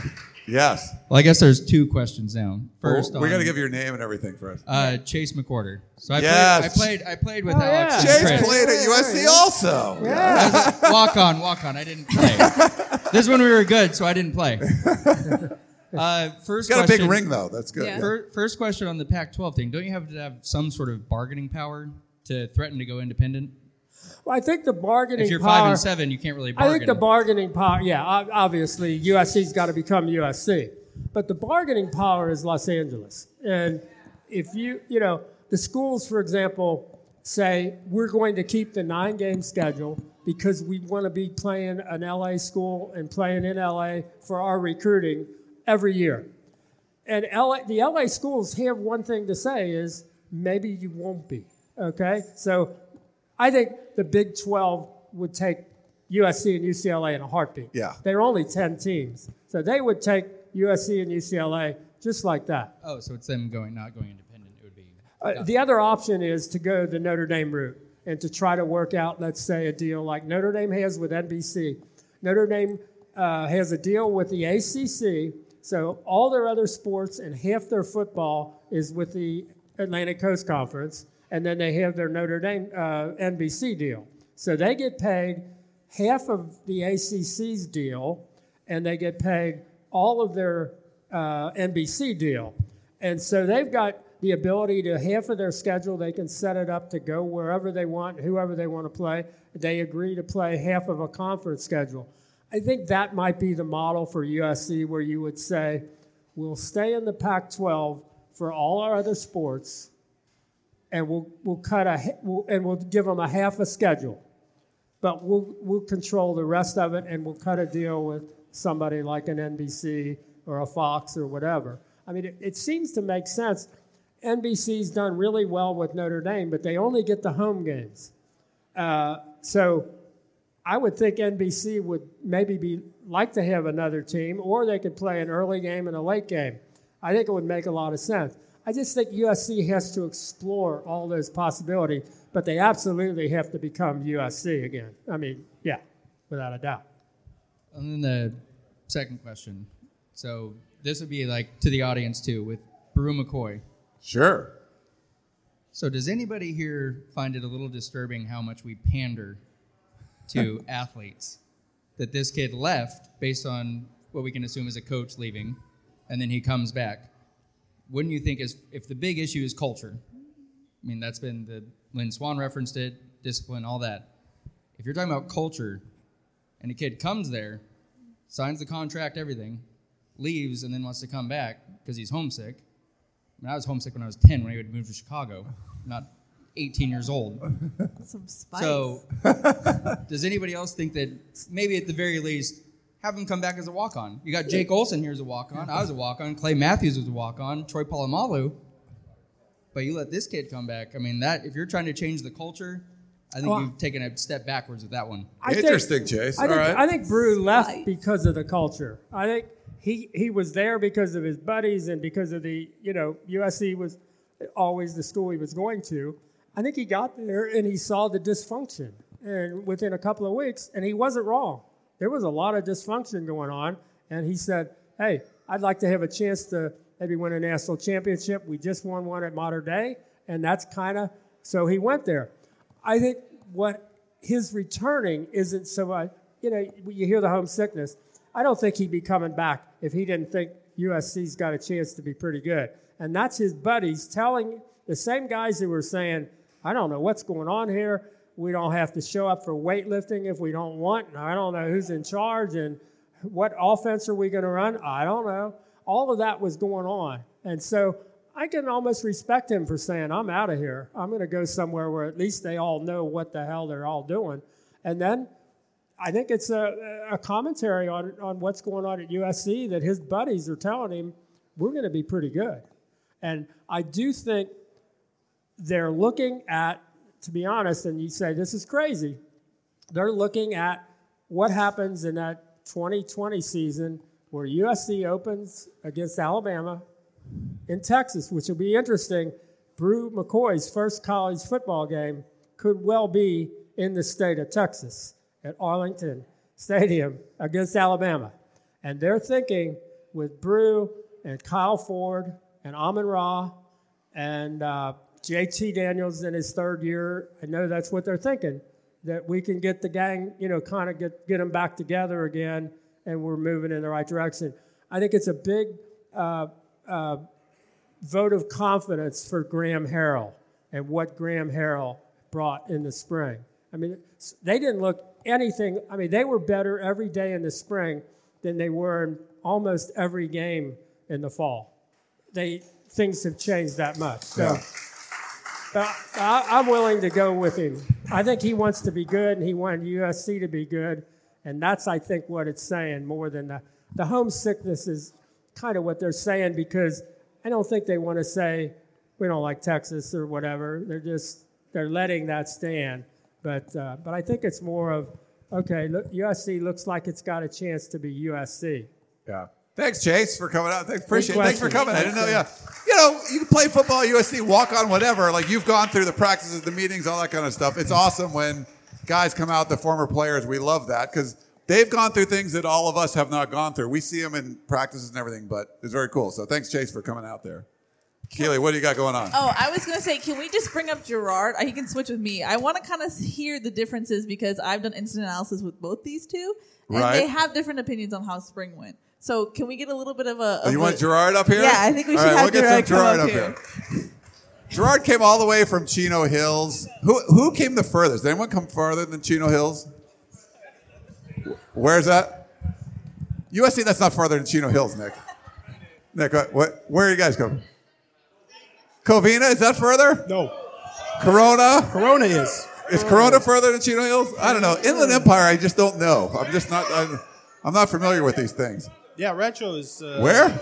B: Yes.
H: Well, I guess there's two questions now. First,
B: Well, we got to
H: on,
B: give your name and everything first.
H: uh, Chase McWhorter. So I
B: Yes.
H: played. I played. I played with
D: Oh,
H: Alex.
D: yeah.
H: and
B: Chase
H: Chris.
B: played at U S C also.
D: Yeah.
H: Walk on, walk on. I didn't play. This is when we were good, so I didn't play. Uh, first
B: Got a
H: question,
B: big ring, though. That's good.
C: Yeah.
H: fir- First question on the Pac twelve thing. Don't you have to have some sort of bargaining power to threaten to go independent?
D: Well, I think the bargaining
H: If you're
D: power,
H: five and seven, you can't really
D: I
H: bargain.
D: think the bargaining power, yeah, ob- obviously U S C's got to become U S C. But the bargaining power is Los Angeles. And if you, you know, the schools, for example, say, we're going to keep the nine-game schedule because we want to be playing an L A school and playing in L A for our recruiting every year. And L A, the L A schools have one thing to say is, maybe you won't be, okay? So I think the Big twelve would take U S C and U C L A in a heartbeat.
B: Yeah.
D: They're only ten teams. So they would take U S C and U C L A just like that.
H: Oh, so it's them going, not going independent. It would be.
D: Uh, the other option is to go the Notre Dame route and to try to work out, let's say, a deal like Notre Dame has with N B C. Notre Dame uh, has a deal with the A C C, so all their other sports and half their football is with the Atlantic Coast Conference, and then they have their Notre Dame uh, N B C deal. So they get paid half of the A C C's deal, and they get paid all of their uh, N B C deal. And so they've got the ability to, half of their schedule, they can set it up to go wherever they want, whoever they want to play. They agree to play half of a conference schedule. I think that might be the model for U S C, where you would say, we'll stay in the Pac twelve for all our other sports, and we'll we'll cut a we'll, and we'll give them a half a schedule, but we'll we'll control the rest of it, and we'll cut a deal with somebody like an N B C or a Fox or whatever. I mean, it, it seems to make sense. N B C's done really well with Notre Dame, but they only get the home games. Uh, so I would think N B C would maybe be like to have another team, or they could play an early game and a late game. I think it would make a lot of sense. I just think U S C has to explore all those possibilities, but they absolutely have to become U S C again. I mean, yeah, without a doubt.
H: And then the second question. So this would be like to the audience too, with Brew McCoy.
B: Sure.
H: So does anybody here find it a little disturbing how much we pander to athletes? That this kid left based on what we can assume is a coach leaving, and then he comes back. Wouldn't you think is if the big issue is culture? I mean, that's been the Lynn Swan referenced it, discipline, all that. If you're talking about culture, and a kid comes there, signs the contract, everything, leaves, and then wants to come back because he's homesick. I mean, I was homesick when I was ten when I would move to Chicago, not eighteen years old.
C: Some spice.
H: So, does anybody else think that maybe at the very least have him come back as a walk-on? You got Jake Olson here as a walk-on. I was a walk-on. Clay Matthews was a walk-on. Troy Polamalu. But you let this kid come back. I mean, that if you're trying to change the culture, I think
D: Well,
H: you've taken a step backwards with that one.
D: I think-
B: Interesting, Chase.
D: I think,
B: All right.
D: I think Brew left
C: Right.
D: because of the culture. I think he he was there because of his buddies and because of the, you know, U S C was always the school he was going to. I think he got there and he saw the dysfunction, and within a couple of weeks, and he wasn't wrong. There was a lot of dysfunction going on, and he said, hey, I'd like to have a chance to maybe win a national championship. We just won one at Mater Dei, and that's kind of, so he went there. I think what his returning isn't so much, you know, you hear the homesickness. I don't think he'd be coming back if he didn't think U S C's got a chance to be pretty good. And that's his buddies telling the same guys who were saying, I don't know what's going on here. We don't have to show up for weightlifting if we don't want. And I don't know who's in charge and what offense are we going to run. I don't know. All of that was going on. And so I can almost respect him for saying, I'm out of here. I'm going to go somewhere where at least they all know what the hell they're all doing. And then I think it's a, a commentary on, on what's going on at U S C that his buddies are telling him, we're going to be pretty good. And I do think they're looking at, to be honest, and you say this is crazy, they're looking at what happens in that twenty twenty season where U S C opens against Alabama in Texas, which will be interesting. Brew McCoy's first college football game could well be in the state of Texas at Arlington Stadium against Alabama. And they're thinking, with Brew and Kyle Ford and Amon Ra and uh, J T Daniels in his third year. I know that's what they're thinking, that we can get the gang, you know, kind of get, get them back together again, and we're moving in the right direction. I think it's a big uh, uh, vote of confidence for Graham Harrell and what Graham Harrell brought in the spring. I mean, they didn't look anything. I mean, they were better every day in the spring than they were in almost every game in the fall. They things have changed that much. So,
B: Yeah.
D: but I, I'm willing to go with him. I think he wants to be good, and he wanted U S C to be good, and that's, I think, what it's saying more than the the homesickness is kind of what they're saying, because I don't think they want to say we don't like Texas or whatever. They're just they're letting that stand. But uh, but I think it's more of, okay, look, U S C looks like it's got a chance to be U S C.
B: Yeah. Thanks, Chase, for coming out. Thanks, appreciate it. Thanks for
D: question.
B: coming. I didn't know. Yeah. You know, you can play football at U S C, walk on whatever. Like, you've gone through the practices, the meetings, all that kind of stuff. It's awesome when guys come out, the former players. We love that because they've gone through things that all of us have not gone through. We see them in practices and everything, but it's very cool. So thanks, Chase, for coming out there. Keely, what do you got going on?
C: Oh, I was going to say, can we just bring up Gerard? He can switch with me. I want to kind of hear the differences because I've done instant analysis with both these two, and
B: Right.
C: they have different opinions on how spring went. So can we get a little bit of a...
B: Oh,
C: of
B: you
C: a-
B: want Gerard up here?
C: Yeah, I think we
B: All
C: should
B: right,
C: have
B: we'll get some
C: Gerard
B: Gerard
C: come
B: up
C: up
B: here. Gerard came all the way from Chino Hills. Who who came the furthest? Did anyone come farther than Chino Hills? Where's that? U S C, that's not farther than Chino Hills, Nick. Nick, what, what, where are you guys coming? Covina, is that further?
I: No.
B: Corona?
I: Corona is.
B: Is Corona further than Chino Hills? I don't know. Inland Empire, I just don't know. I'm just not, I'm, I'm not familiar with these things.
I: Yeah, Rancho is. Uh,
B: Where?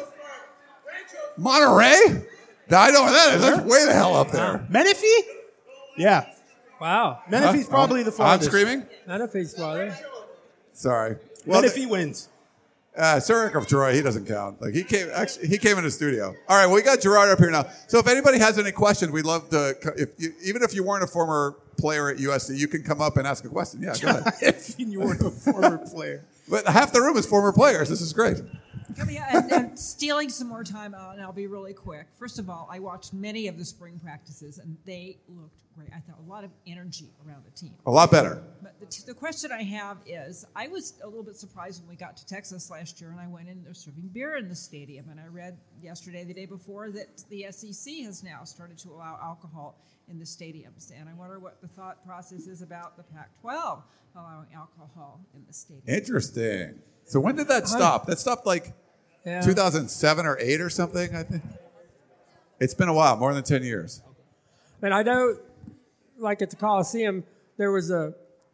B: Monterey? Now, I know where that is. That's way the hell up there.
I: Menifee? Yeah.
D: Wow.
I: Menifee's
B: Huh?
I: probably the
B: I'm
I: farthest.
B: screaming?
D: Not if he's father.
B: Sorry. Well,
I: Menifee wins.
B: Uh, Sir Eric of Troy, he doesn't count. Like he came, actually, he came in the studio. All right, well, we got Gerard up here now. So if anybody has any questions, we'd love to. If you, even if you weren't a former player at U S C, you can come up and ask a question. Yeah, go ahead.
I: If you weren't a former player.
B: But half the room is former players. This is great.
J: Coming out and, and stealing some more time out, and I'll be really quick. First of all, I watched many of the spring practices, and they looked great. I thought a lot of energy around the team.
B: A lot better.
J: But the, t- the question I have is, I was a little bit surprised when we got to Texas last year, and I went in, they're serving beer in the stadium, and I read yesterday, the day before, that the S E C has now started to allow alcohol in the stadiums, and I wonder what the thought process is about the Pac twelve allowing alcohol in the stadium.
B: Interesting. So when did that stop? That stopped like
D: Yeah.
B: two thousand seven or eight or something, I think. It's been a while, more than ten years.
D: And I know, like at the Coliseum, there was a,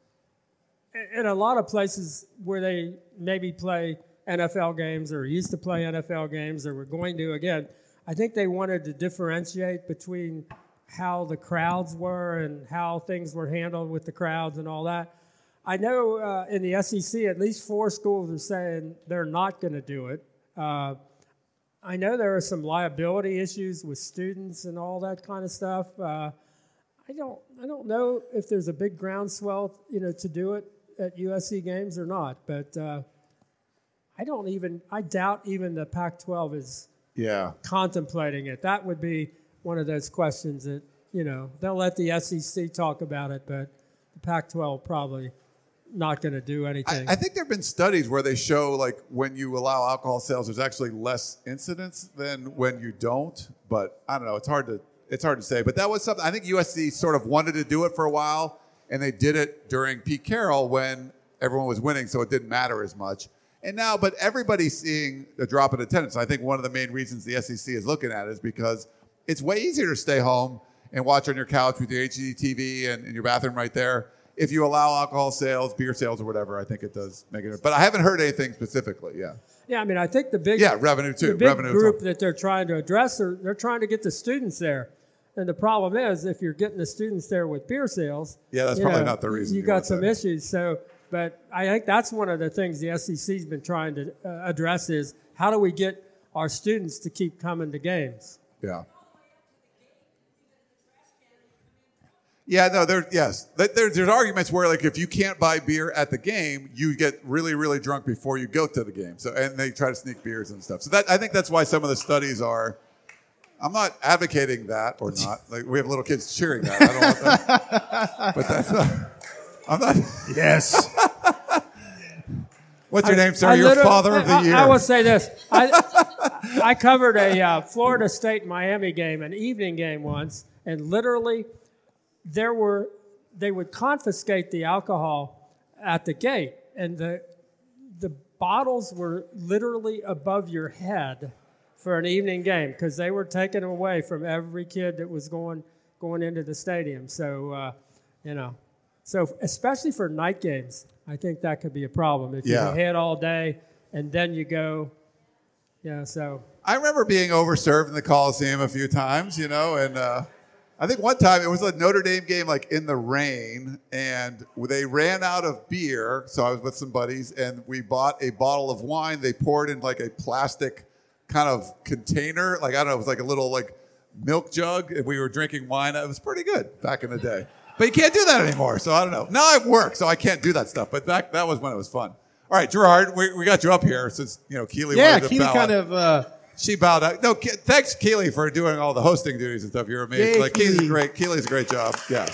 D: in a lot of places where they maybe play N F L games or used to play N F L games or were going to again, I think they wanted to differentiate between how the crowds were and how things were handled with the crowds and all that. I know uh, in the S E C, at least four schools are saying they're not going to do it. Uh, I know there are some liability issues with students and all that kind of stuff. Uh, I don't, I don't know if there's a big groundswell, you know, to do it at U S C games or not. But uh, I don't even, I doubt even the Pac twelve is
B: Yeah.
D: contemplating it. That would be one of those questions that, you know, they'll let the S E C talk about it, but the Pac twelve probably not going to do
B: I,
D: anything.
B: I think there have been studies where they show, like, when you allow alcohol sales, there's actually less incidents than when you don't. But I don't know. It's hard to it's hard to say. But that was something I think U S C sort of wanted to do it for a while, and they did it during Pete Carroll when everyone was winning, so it didn't matter as much. And now, but everybody's seeing a drop in attendance. I think one of the main reasons the S E C is looking at it is because it's way easier to stay home and watch on your couch with your H D T V and in your bathroom right there. If you allow alcohol sales, beer sales, or whatever, I think it does make it. But I haven't heard anything specifically. Yeah.
D: yeah, I mean, I think the big
B: Yeah, revenue too.
D: the big
B: Revenue
D: group
B: too.
D: that they're trying to address, are, they're trying to get the students there. And the problem is, if you're getting the students there with beer sales,
B: Yeah, that's
D: you
B: probably
D: know,
B: not the reason
D: You
B: you
D: got
B: want
D: some
B: that.
D: issues. So, but I think that's one of the things the S E C's been trying to uh, address is how do we get our students to keep coming to games?
B: Yeah. Yeah, no, there. Yes, there, there's arguments where like if you can't buy beer at the game, you get really, really drunk before you go to the game. So and they try to sneak beers and stuff. So that I think that's why some of the studies are. I'm not advocating that or not. Like we have little kids cheering that. I don't want that. But that's not. I'm not.
I: Yes.
B: What's your
D: I,
B: name, sir?
D: I
B: You're Father of the
D: I,
B: Year.
D: I will say this. I, I covered a uh, Florida State-Miami game, an evening game once, and literally there were, they would confiscate the alcohol at the gate, and the the bottles were literally above your head for an evening game because they were taken away from every kid that was going going into the stadium. So, uh, you know, so especially for night games, I think that could be a problem. If
B: Yeah.
D: you hit all day and then you go, yeah, so.
B: I remember being overserved in the Coliseum a few times, you know, and uh, I think one time it was a Notre Dame game like in the rain, and they ran out of beer, so I was with some buddies, and we bought a bottle of wine. They poured in like a plastic kind of container, like I don't know, it was like a little like milk jug, and we were drinking wine. It was pretty good back in the day. But you can't do that anymore, so I don't know. Now I work, so I can't do that stuff. But back that was when it was fun. All right, Gerard, we, we got you up here since you know Keely.
I: Yeah,
B: wanted to
I: Keely
B: bow
I: kind
B: out.
I: of. Uh,
B: She bowed out. No, Ke- thanks Keely for doing all the hosting duties and stuff. You're amazing.
I: Yay,
B: like Keely's
I: Keely.
B: great. Keely's a great job. Yeah.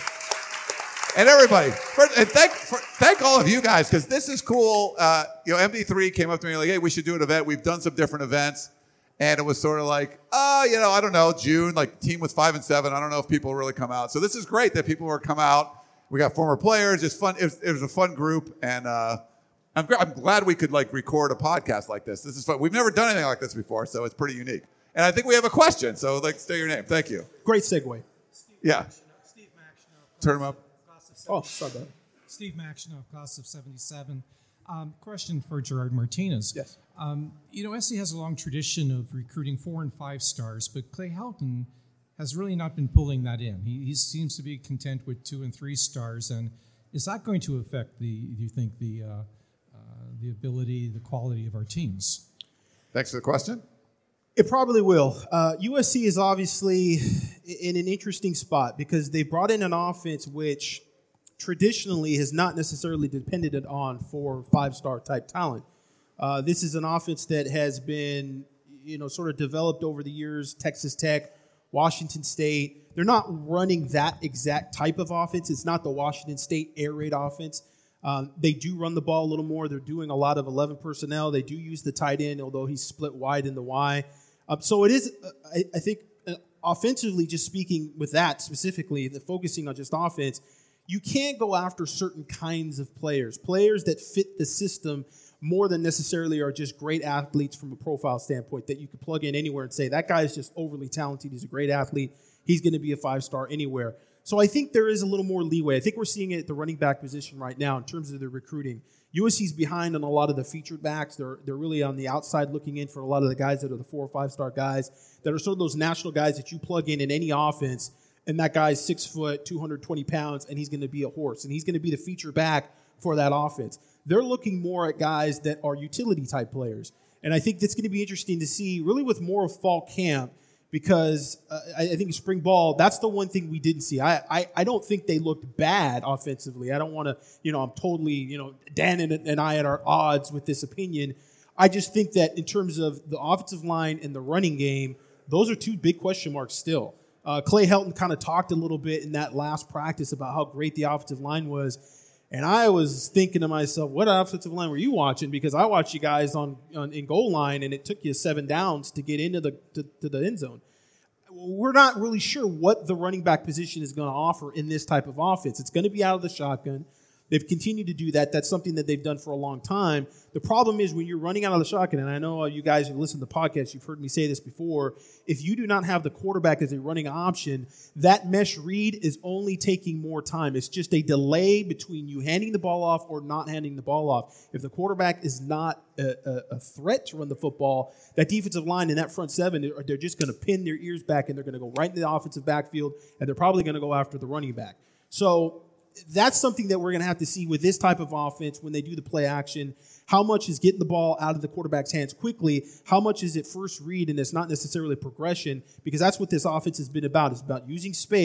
B: And everybody, for, and thank for, thank all of you guys because this is cool. Uh, you know, M D three came up to me like, "Hey, we should do an event." We've done some different events. And it was sort of like, oh, you know, I don't know, June, like team was five and seven. I don't know if people really come out. So this is great that people were come out. We got former players. It's fun. It was, it was a fun group. And uh, I'm, gr- I'm glad we could like record a podcast like this. This is fun. We've never done anything like this before, so it's pretty unique. And I think we have a question. So like, say your name. Thank you.
I: great segue.
B: Yeah.
K: Steve Macchino.
B: Turn them up.
I: Oh, sorry about that.
K: Steve Macchino, class of seventy-seven. Um, question for Gerard Martinez.
I: Yes.
K: Um, you know, S C has a long tradition of recruiting four and five stars, but Clay Helton has really not been pulling that in. He, he seems to be content with two and three stars. And is that going to affect the, do you think, the, uh, uh, the ability, the quality of our teams?
B: Thanks for the question.
I: It probably will. Uh, U S C is obviously in an interesting spot because they brought in an offense which traditionally has not necessarily depended on four, five-star type talent. Uh, this is an offense that has been, you know, sort of developed over the years. Texas Tech, Washington State. They're not running that exact type of offense. It's not the Washington State air raid offense. Um, they do run the ball a little more. They're doing a lot of eleven personnel. They do use the tight end, although he's split wide in the Y. Um, so it is, uh, I, I think, uh, offensively, just speaking with that specifically, the focusing on just offense, you can't go after certain kinds of players, players that fit the system more than necessarily are just great athletes from a profile standpoint that you could plug in anywhere and say, that guy is just overly talented. He's a great athlete. He's going to be a five-star anywhere. So I think there is a little more leeway. I think we're seeing it at the running back position right now in terms of the recruiting. U S C's behind on a lot of the featured backs. They're they're really on the outside looking in for a lot of the guys that are the four or five-star guys that are sort of those national guys that you plug in in any offense, and that guy's six foot, two hundred twenty pounds, and he's going to be a horse, and he's going to be the feature back for that offense. They're looking more at guys that are utility-type players. And I think that's going to be interesting to see, really with more of fall camp, because uh, I, I think spring ball, that's the one thing we didn't see. I, I, I don't think they looked bad offensively. I don't want to, you know, I'm totally, you know, Dan and, and I at our odds with this opinion. I just think that in terms of the offensive line and the running game, those are two big question marks still. Uh, Clay Helton kind of talked a little bit in that last practice about how great the offensive line was. And I was thinking to myself, what offensive line were you watching? Because I watched you guys on, on in goal line, and it took you seven downs to get into the to, to the end zone. We're not really sure what the running back position is going to offer in this type of offense. It's going to be out of the shotgun. They've continued to do that. That's something that they've done for a long time. The problem is when you're running out of the shotgun, and I know you guys who listen to the podcast, you've heard me say this before, if you do not have the quarterback as a running option, that mesh read is only taking more time. It's just a delay between you handing the ball off or not handing the ball off. If the quarterback is not a, a, a threat to run the football, that defensive line and that front seven, they're, they're just going to pin their ears back, and they're going to go right into the offensive backfield, and they're probably going to go after the running back. So that's something that we're going to have to see with this type of offense when they do the play action. How much is getting the ball out of the quarterback's hands quickly? How much is it first read, and it's not necessarily progression? Because that's what this offense has been about. It's about using space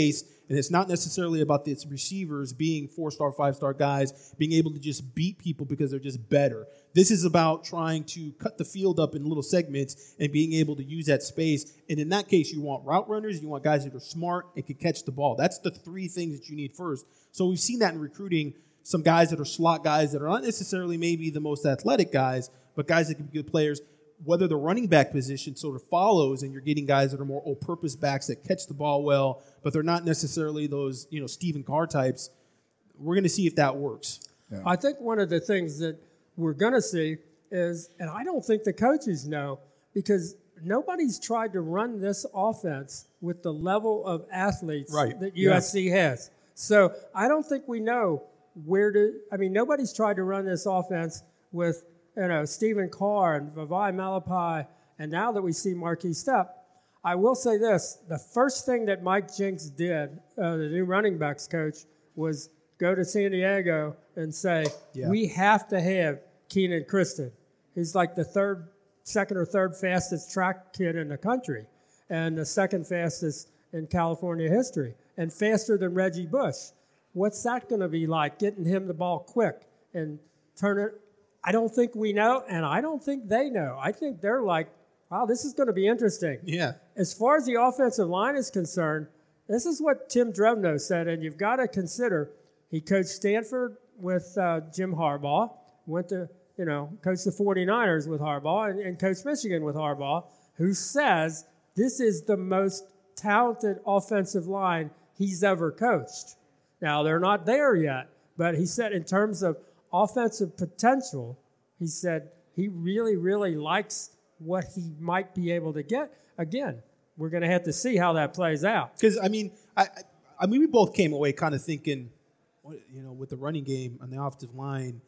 I: And it's not necessarily about the receivers being four-star, five-star guys, being able to just beat people because they're just better. This is about trying to cut the field up in little segments and being able to use that space. And in that case, you want route runners, you want guys that are smart and can catch the ball. That's the three things that you need first. So we've seen that in recruiting, some guys that are slot guys that are not necessarily maybe the most athletic guys, but guys that can be good players. Whether the running back position sort of follows and you're getting guys that are more all-purpose backs that catch the ball well, but they're not necessarily those, you know, Stephen Carr types, we're going to see if that works.
D: Yeah. I think one of the things that we're going to see is, and I don't think the coaches know, because nobody's tried to run this offense with the level of athletes
I: right.
D: that U S C yeah. has. So I don't think we know where to – I mean, nobody's tried to run this offense with – you know, Stephen Carr and Vavae Malapai, and now that we see Marquise Stepp, I will say this. The first thing that Mike Jinks did, uh, the new running backs coach, was go to San Diego and say, yeah. we have to have Keenan Christon. He's like the third, second or third fastest track kid in the country and the second fastest in California history and faster than Reggie Bush. What's that going to be like, getting him the ball quick and turn it? I don't think we know, and I don't think they know. I think they're like, wow, this is going to be interesting.
I: Yeah.
D: As far as the offensive line is concerned, this is what Tim Drevno said, and you've got to consider he coached Stanford with uh, Jim Harbaugh, went to, you know, coached the forty-niners with Harbaugh, and, and coached Michigan with Harbaugh, who says this is the most talented offensive line he's ever coached. Now, they're not there yet, but he said in terms of offensive potential, he said he really, really likes what he might be able to get. Again, we're going to have to see how that plays out.
I: Because, I mean, I, I mean, we both came away kind of thinking, you know, with the running game on the offensive line,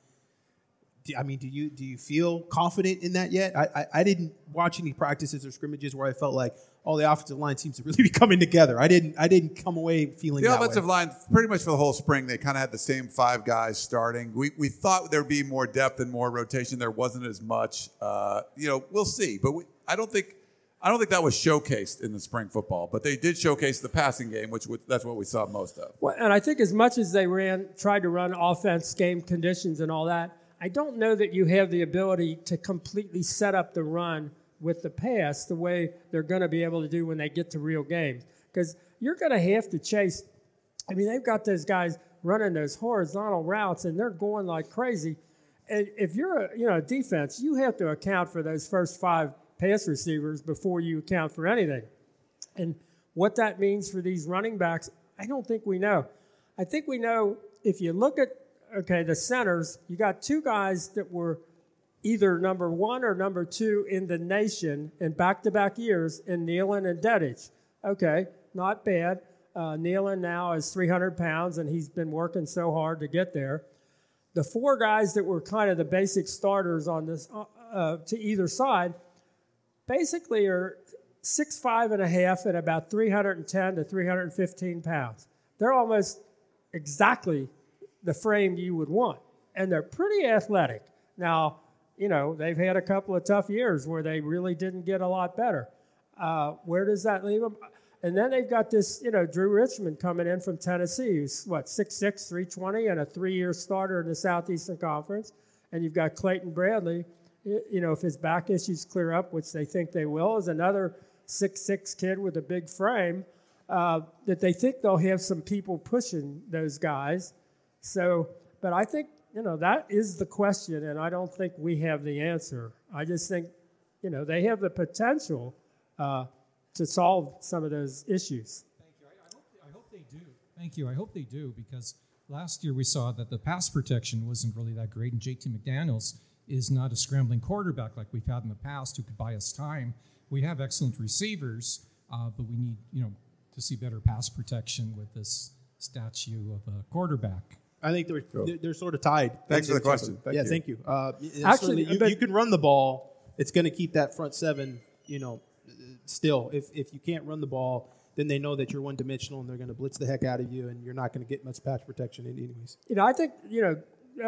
I: do, I mean, do you do you feel confident in that yet? I, I, I didn't watch any practices or scrimmages where I felt like, oh, the offensive line seems to really be coming together. I didn't I didn't come away feeling
B: the
I: that
B: offensive
I: way.
B: line, pretty much for the whole spring, they kind of had the same five guys starting. We we thought there would be more depth and more rotation. There wasn't as much. Uh, you know, we'll see. But we, I don't think I don't think that was showcased in the spring football. But they did showcase the passing game, which was, that's what we saw most of.
D: Well, and I think as much as they ran, tried to run offense, game conditions, and all that, I don't know that you have the ability to completely set up the run with the pass the way they're going to be able to do when they get to real games. Because you're going to have to chase. I mean, they've got those guys running those horizontal routes, and they're going like crazy. And if you're a, you know, a defense, you have to account for those first five pass receivers before you account for anything. And what that means for these running backs, I don't think we know. I think we know if you look at, okay, the centers, you got two guys that were either number one or number two in the nation in back-to-back years in Nealon and Dedich. Okay, not bad. Uh, Nealon now is three hundred pounds, and he's been working so hard to get there. The four guys that were kind of the basic starters on this uh, uh, to either side basically are six five and a half and about three hundred ten to three hundred fifteen pounds. They're almost exactly the frame you would want, and they're pretty athletic. Now, you know, they've had a couple of tough years where they really didn't get a lot better. Uh, where does that leave them? And then they've got this, you know, Drew Richmond coming in from Tennessee, who's, what, six six, three twenty, and a three-year starter in the Southeastern Conference. And you've got Clayton Bradley, you know, if his back issues clear up, which they think they will, is another six six kid with a big frame uh, that they think they'll have some people pushing those guys. So, but I think, you know, that is the question, and I don't think we have the answer. I just think, you know, they have the potential uh, to solve some of those issues.
K: Thank you. I, I, hope, I hope they do. Thank you. I hope they do, because last year we saw that the pass protection wasn't really that great, and J T McDaniels is not a scrambling quarterback like we've had in the past who could buy us time. We have excellent receivers, uh, but we need, you know, to see better pass protection with this statue of a quarterback.
I: I think they're they're, they're sort of tied.
B: Thanks for the question.
I: Thank yeah, you. thank you. Uh,
D: Actually,
I: you, you can run the ball. It's going to keep that front seven, you know, still. If if you can't run the ball, then they know that you're one-dimensional and they're going to blitz the heck out of you, and you're not going to get much pass protection in anyways.
D: You know, I think, you know, uh,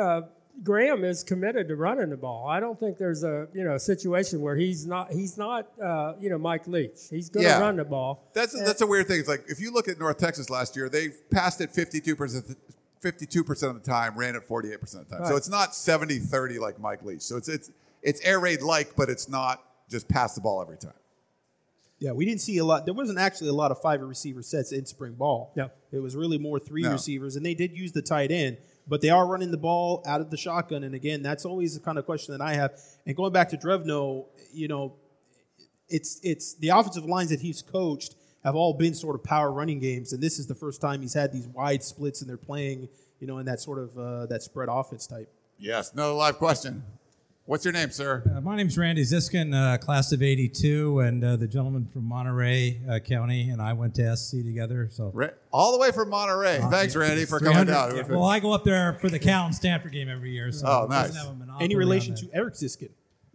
D: Graham is committed to running the ball. I don't think there's a you know situation where he's not he's not uh, you know Mike Leach. He's going to
B: Yeah.
D: run the ball.
B: That's
D: And-
B: that's a weird thing. It's like if you look at North Texas last year, they passed it fifty-two percent fifty-two percent of the time, ran it forty-eight percent of the time. So
D: Right.
B: it's not seventy thirty like Mike Leach. So it's it's it's air raid like, but it's not just pass the ball every time.
I: Yeah, we didn't see a lot. There wasn't actually a lot of five receiver sets in spring ball.
D: No.
I: It was really more three
B: No.
I: receivers, and they did use the tight end, but they are running the ball out of the shotgun. And again, that's always the kind of question that I have. And going back to Drevno, you know, it's it's the offensive lines that he's coached have all been sort of power running games, and this is the first time he's had these wide splits, and they're playing, you know, in that sort of uh, that spread offense type.
B: Yes, another live question. What's your name, sir?
L: Uh, my name's Randy Ziskin, uh, class of eighty-two, and uh, the gentleman from Monterey uh, County and I went to S C together. So
B: Ra- all the way from Monterey. Thanks, Randy, for coming
L: three hundred
B: down.
L: Yeah, well, I go up there for the Cal and Stanford game every year. So
B: Oh,
L: it
B: nice.
L: doesn't have a monopoly
I: Any
L: on
I: relation
L: that.
I: to Eric Ziskin?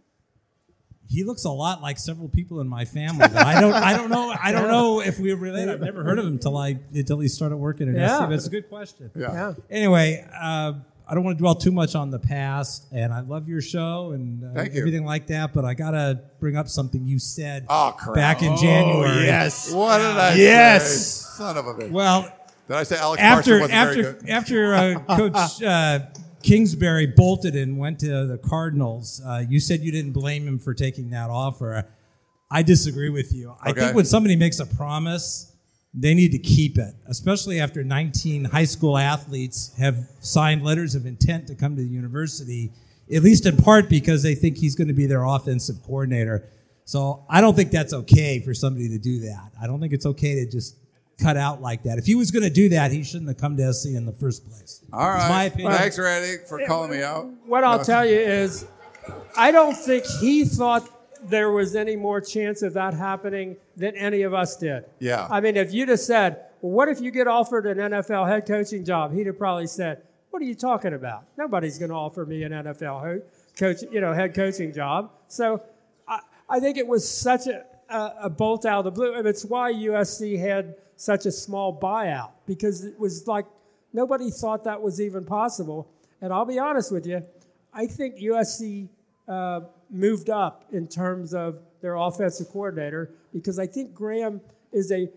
L: He looks a lot like several people in my family. But I don't. I don't know. I don't know if we're related. I've never heard of him until I until he started working at
D: Yeah.
L: S C. But it's a good question.
B: Yeah.
D: Yeah.
L: Anyway, uh, I don't want to dwell too much on the past, and I love your show and uh,
B: Thank you.
L: everything like that. But I gotta bring up something you said
B: Oh, crap.
L: back in January.
I: yes.
B: What did I
I: Yes.
B: say? Son of a bitch.
L: Well,
B: Did I say Alex
L: after
B: Parsons wasn't
L: after
B: very good?
L: after uh, Coach uh, Kingsbury bolted and went to the Cardinals, uh, you said you didn't blame him for taking that offer. I disagree with you. I
B: Okay.
L: think when somebody makes a promise, they need to keep it, especially after nineteen high school athletes have signed letters of intent to come to the university, at least in part because they think he's going to be their offensive coordinator. So I don't think that's okay for somebody to do that. I don't think it's okay to just cut out like that. If he was going to do that, he shouldn't have come to S C in the first place.
B: All right.
L: It's my opinion.
B: Thanks, Randy, for calling me out.
D: What I'll
B: No.
D: tell you is, I don't think he thought there was any more chance of that happening than any of us did.
B: Yeah.
D: I mean, if you'd have said, well, what if you get offered an N F L head coaching job? He'd have probably said, what are you talking about? Nobody's going to offer me an N F L ho- coach, you know, head coaching job. So I, I think it was such a, a, a bolt out of the blue. And it's why U S C had such a small buyout, because it was like nobody thought that was even possible. And I'll be honest with you, I think U S C uh, moved up in terms of their offensive coordinator, because I think Graham is a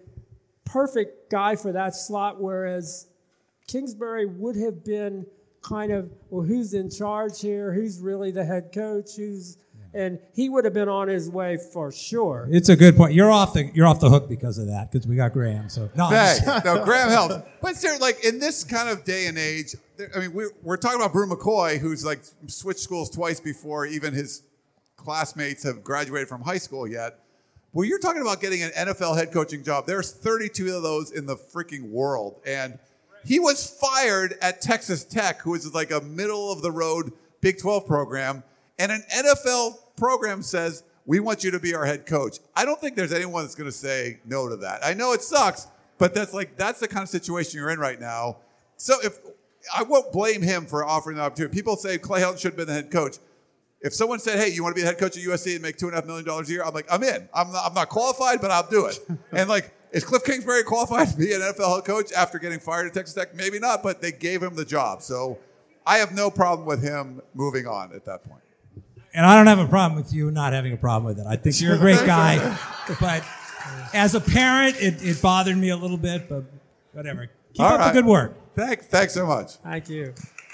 D: perfect guy for that slot, whereas Kingsbury would have been kind of, well, who's in charge here? Who's really the head coach? Who's and he would have been on his way for sure.
L: It's a good point. You're off the you're off the hook because of that, because we got Graham. So no, I'm
B: Thanks.
L: just-
B: No, Graham helps. But sir, like in this kind of day and age, there, I mean, we're, we're talking about Brew McCoy, who's like switched schools twice before even his classmates have graduated from high school yet. Well, you're talking about getting an N F L head coaching job. There's thirty-two of those in the freaking world. And he was fired at Texas Tech, who is like a middle of the road Big twelve program. And an N F L program says, we want you to be our head coach. I don't think there's anyone that's going to say no to that. I know it sucks, but that's like that's the kind of situation you're in right now. So if I won't blame him for offering the opportunity. People say Clay Helton should have been the head coach. If someone said, hey, you want to be the head coach at U S C and make two and a half million dollars a year, I'm like, I'm in. I'm not, I'm not qualified, but I'll do it. And like, is Cliff Kingsbury qualified to be an N F L head coach after getting fired at Texas Tech? Maybe not, but they gave him the job. So I have no problem with him moving on at that point.
L: and I don't have a problem with you not having a problem with it. I think you're a great guy, but as a parent, it, it bothered me a little bit. But whatever. Keep
B: All
L: up
B: right.
L: the good work.
B: Thanks, thanks so much.
D: Thank you.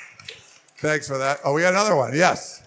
B: Thanks for that. Oh, we got another one. Yes.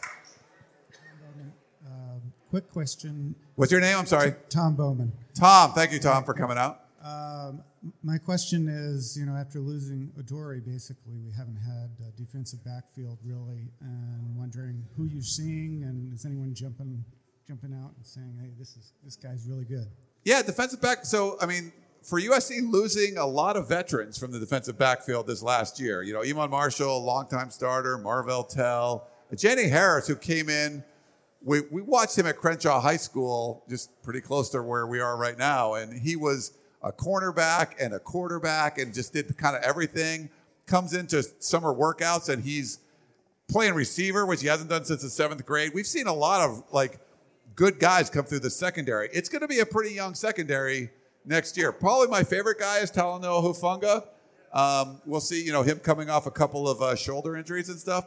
M: Quick question.
B: What's your name? I'm sorry.
M: Tom Bowman.
B: Tom. Thank you, Tom, for coming out.
M: Um, my question is, you know, after losing Adoree, basically, we haven't had a defensive backfield really, and wondering who you're seeing, and is anyone jumping jumping out and saying, hey, this is this guy's really good?
B: Yeah, defensive back. So, I mean, for U S C losing a lot of veterans from the defensive backfield this last year, you know, Iman Marshall, longtime starter, Marvell Tell, Janie Harris, who came in. We, we watched him at Crenshaw High School, just pretty close to where we are right now, and he was a cornerback and a quarterback and just did kind of everything. Comes into summer workouts and he's playing receiver, which he hasn't done since the seventh grade. We've seen a lot of like good guys come through the secondary. It's going to be a pretty young secondary next year. Probably my favorite guy is Talanoa Hufanga. Um, we'll see, you know, him coming off a couple of uh, shoulder injuries and stuff, but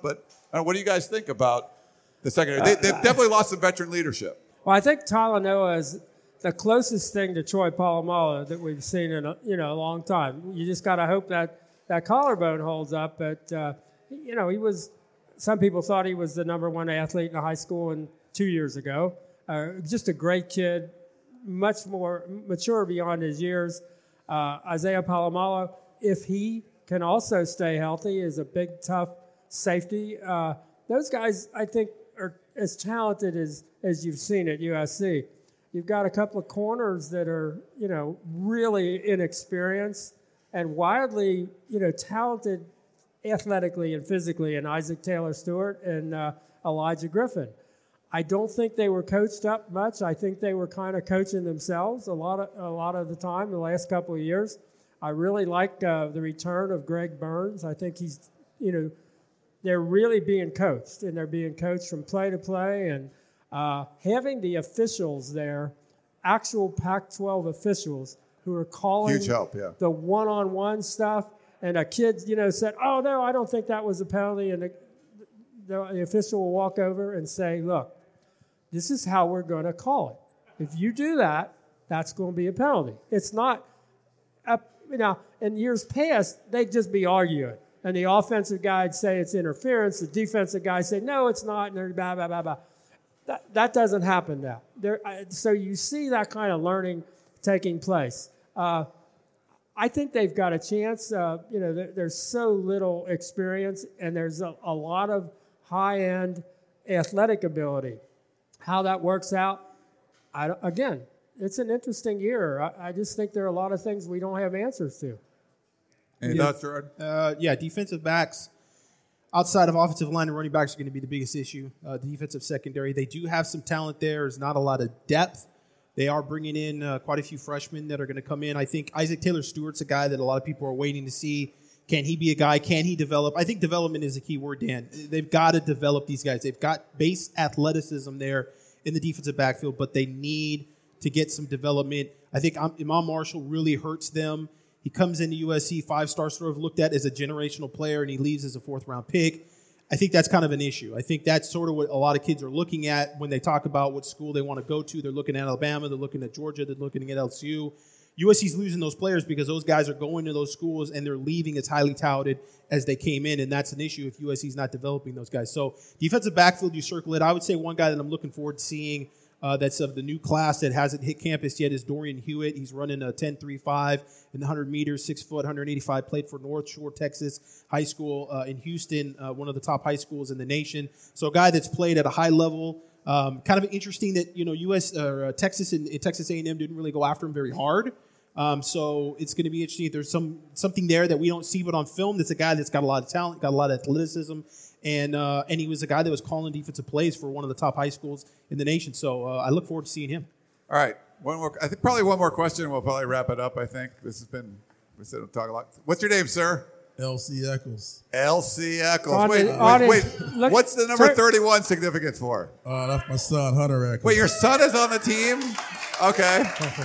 B: Uh, what do you guys think about the secondary? They, they've definitely lost some veteran leadership.
D: Well, I think Talanoa is the closest thing to Troy Polamalu that we've seen in a, you know, a long time. You just got to hope that that collarbone holds up. But, uh, you know, he was – some people thought he was the number one athlete in high school and two years ago. Uh, just a great kid, much more mature beyond his years. Uh, Isaiah Polamalu, if he can also stay healthy, is a big, tough safety. Uh, those guys, I think, are as talented as, as you've seen at U S C. You've got a couple of corners that are, you know, really inexperienced and wildly, you know, talented athletically and physically in Isaac Taylor Stewart and uh, Elijah Griffin. I don't think they were coached up much. I think they were kind of coaching themselves a lot of a lot of the time the last couple of years. I really like uh, the return of Greg Burns. I think he's, you know, they're really being coached, and they're being coached from play to play, and uh, having the officials there, actual Pac twelve officials who are calling
B: Huge help, yeah.
D: the one-on-one stuff, and a kid, you know, said, oh, no, I don't think that was a penalty, and the, the, the official will walk over and say, look, this is how we're going to call it. If you do that, that's going to be a penalty. It's not, a, you know, in years past, they'd just be arguing. And the offensive guy would say it's interference. The defensive guy would say, no, it's not. And they're blah, blah, blah, blah. That, that doesn't happen now. There, so you see that kind of learning taking place. Uh, I think they've got a chance. Uh, you know, there, there's so little experience, and there's a, a lot of high-end athletic ability. How that works out, I, again, it's an interesting year. I, I just think there are a lot of things we don't have answers to.
B: Any
I: yeah.
B: thoughts, Gerard?
I: Uh, yeah, defensive backs outside of offensive line and running backs are going to be the biggest issue. Uh, the defensive secondary, they do have some talent there. There's not a lot of depth. They are bringing in uh, quite a few freshmen that are going to come in. I think Isaac Taylor Stewart's a guy that a lot of people are waiting to see. Can he be a guy? Can he develop? I think development is a key word, Dan. They've got to develop these guys. They've got base athleticism there in the defensive backfield, but they need to get some development. I think Imam Marshall really hurts them. He comes into U S C, five-star, sort of looked at as a generational player, and he leaves as a fourth-round pick. I think that's kind of an issue. I think that's sort of what a lot of kids are looking at when they talk about what school they want to go to. They're looking at Alabama. They're looking at Georgia. They're looking at L S U. U S C's losing those players because those guys are going to those schools, and they're leaving as highly touted as they came in, and that's an issue if U S C's not developing those guys. So defensive backfield, you circle it. I would say one guy that I'm looking forward to seeing uh, that's of the new class that hasn't hit campus yet is Dorian Hewitt. He's running a ten three five in the one hundred meters, six foot, one eighty-five, played for North Shore, Texas High School uh, in Houston, uh, one of the top high schools in the nation. So a guy that's played at a high level. Um, kind of interesting that, you know, U S uh, Texas and Texas A and M didn't really go after him very hard. Um, so it's going to be interesting if there's some something there that we don't see, but on film, that's a guy that's got a lot of talent, got a lot of athleticism, and uh, and he was a guy that was calling defensive plays for one of the top high schools in the nation. So uh, I look forward to seeing him.
B: All right, one more. I think probably one more question, and we'll probably wrap it up. I think this has been we said we'll talk a lot. What's your name, sir?
N: L C Eccles.
B: L C Eccles.
N: On
B: wait,
N: the-
B: wait,
N: on
B: wait.
N: it- look-
B: What's the number
N: turn-
B: thirty-one significance for?
N: Uh, that's my son, Hunter Eccles.
B: Wait, your son is on the team? Okay.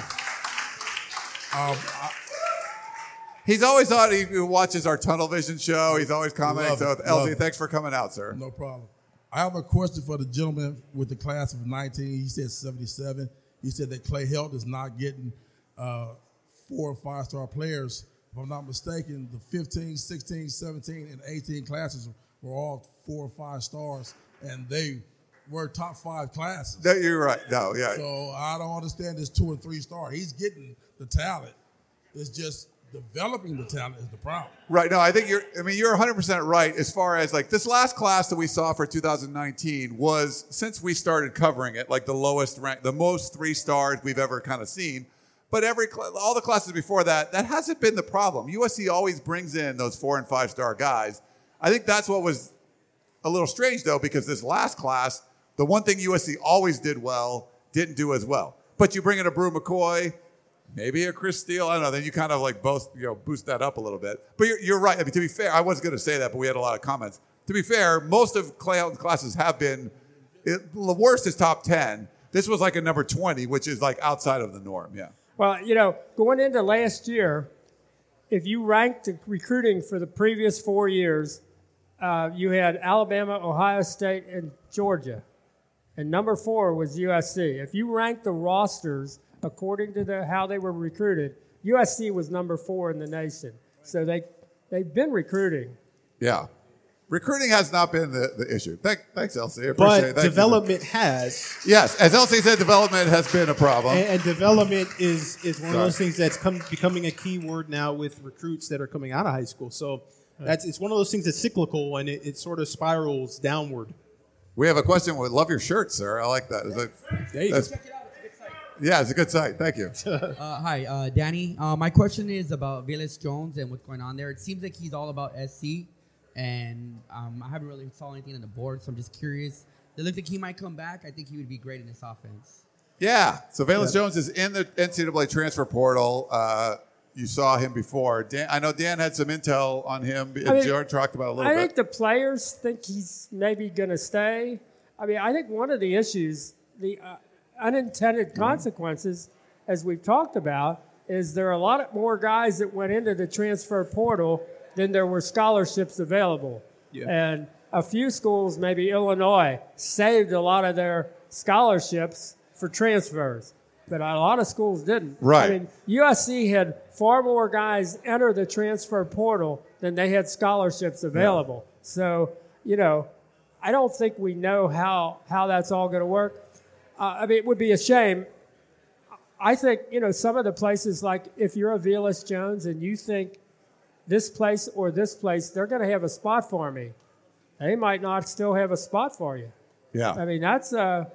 N: Um,
B: He's always on. He watches our Tunnel Vision show. He's always commenting.
N: Love
B: So,
N: it,
B: L
N: love
B: C,
N: it.
B: thanks for coming out, sir.
N: No problem. I have a question for the gentleman with the class of nineteen. He said seventy-seven. He said that Clay Helton is not getting uh, four or five-star players. If I'm not mistaken, the fifteen, sixteen, seventeen, and eighteen classes were all four or five stars, and they were top five classes.
B: No, you're right. No, yeah.
N: So I don't understand this two and three star. He's getting the talent. It's just developing the talent is the problem.
B: Right. No, I think you're, I mean, you're one hundred percent right as far as like this last class that we saw for two thousand nineteen was, since we started covering it, like the lowest rank, the most three stars we've ever kind of seen. But every, cl- all the classes before that, that hasn't been the problem. U S C always brings in those four and five star guys. I think that's what was a little strange though, because this last class, the one thing U S C always did well, didn't do as well. But you bring in a Brew McCoy, maybe a Chris Steele, I don't know, then you kind of like both, you know, boost that up a little bit. But you're, you're right. I mean, to be fair, I was going to say that, but we had a lot of comments. To be fair, most of Clay Helton's classes have been, it, the worst is top ten. This was like a number twenty, which is like outside of the norm, yeah.
D: Well, you know, going into last year, if you ranked the recruiting for the previous four years, uh, you had Alabama, Ohio State, and Georgia. And number four was U S C. If you rank the rosters according to the, how they were recruited, U S C was number four in the nation. So they, they've been recruiting.
B: Yeah. Recruiting has not been the, the issue. Thank, thanks, Elsie. I appreciate it.
I: But
B: Thank
I: development
B: you.
I: has.
B: Yes, as Elsie said, development has been a problem.
I: And, and development is, is one
B: Sorry.
I: of those things that's come, becoming a key word now with recruits that are coming out of high school. So that's it's one of those things that's cyclical, and it, it sort of spirals downward.
B: We have a question. We love your shirt, sir. I like that. Is it
I: there you
B: that's,
I: go.
B: Yeah, it's a good site. Thank you.
O: uh, hi, uh, Danny. Uh, my question is about Velus Jones and what's going on there. It seems like he's all about S C, and um, I haven't really saw anything on the board, so I'm just curious. It looks like he might come back. I think he would be great in this offense.
B: Yeah. So Velus
O: Yeah.
B: Jones is in the N C double A transfer portal. Uh, you saw him before. Dan, I know Dan had some intel on him.
D: I mean,
B: Jared talked about it a little
D: I
B: bit.
D: think the players think he's maybe going to stay. I mean, I think one of the issues, the uh, unintended consequences, as we've talked about, is there are a lot more guys that went into the transfer portal than there were scholarships available.
I: Yeah.
D: And a few schools, maybe Illinois, saved a lot of their scholarships for transfers. But a lot of schools didn't.
B: Right.
D: I mean, U S C had far more guys enter the transfer portal than they had scholarships available. Yeah. So, you know, I don't think we know how, how that's all going to work. Uh, I mean, it would be a shame. I think, you know, some of the places, like if you're a Velus Jones and you think this place or this place, they're going to have a spot for me. They might not still have a spot for you.
B: Yeah.
D: I mean, that's a,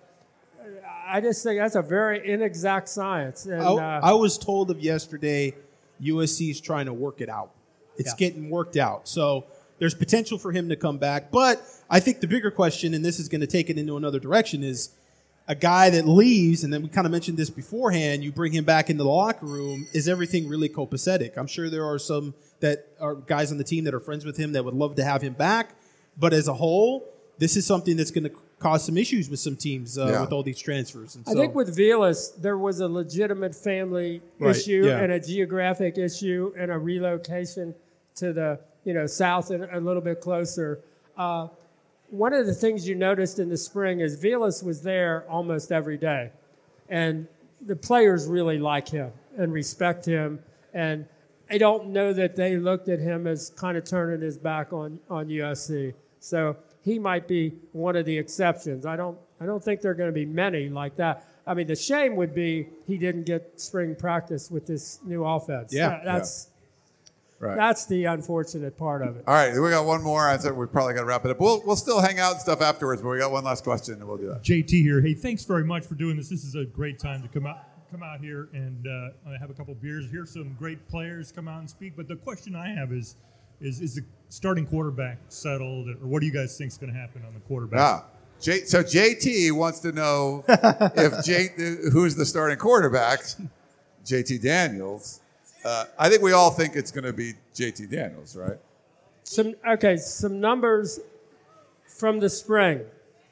D: I just think that's a very inexact science. And,
I: I,
D: uh,
I: I was told of yesterday U S C is trying to work it out. It's
D: Yeah.
I: getting worked out. So there's potential for him to come back. But I think the bigger question, and this is going to take it into another direction, is a guy that leaves, and then we kind of mentioned this beforehand, you bring him back into the locker room, is everything really copacetic? I'm sure there are some that are guys on the team that are friends with him that would love to have him back. But as a whole, this is something that's going to cause some issues with some teams uh,
B: Yeah.
I: with all these transfers. And
D: I
I: so,
D: think with Velus, there was a legitimate family
I: Right,
D: issue
I: yeah.
D: and a geographic issue and a relocation to the you know south and a little bit closer. Uh, one of the things you noticed in the spring is Velus was there almost every day, and the players really like him and respect him. And I don't know that they looked at him as kind of turning his back on, on U S C. So he might be one of the exceptions. I don't I don't think there are going to be many like that. I mean, the shame would be he didn't get spring practice with this new offense.
B: Yeah.
D: That- that's
B: Right.
D: that's the unfortunate part of it.
B: All right, we got one more. I said we probably got to wrap it up. We'll, we'll still hang out and stuff afterwards, but we got one last question, and we'll do that.
P: J T here. Hey, thanks very much for doing this. This is a great time to come out come out here and uh, have a couple beers. Hear some great players come out and speak. But the question I have is, is is the starting quarterback settled, or what do you guys think is going to happen on the quarterback?
B: Yeah. J, so J T wants to know if J, who's the starting quarterback. J T Daniels. Uh, I think we all think it's going to be J T Daniels, right?
D: Some okay, some numbers from the spring.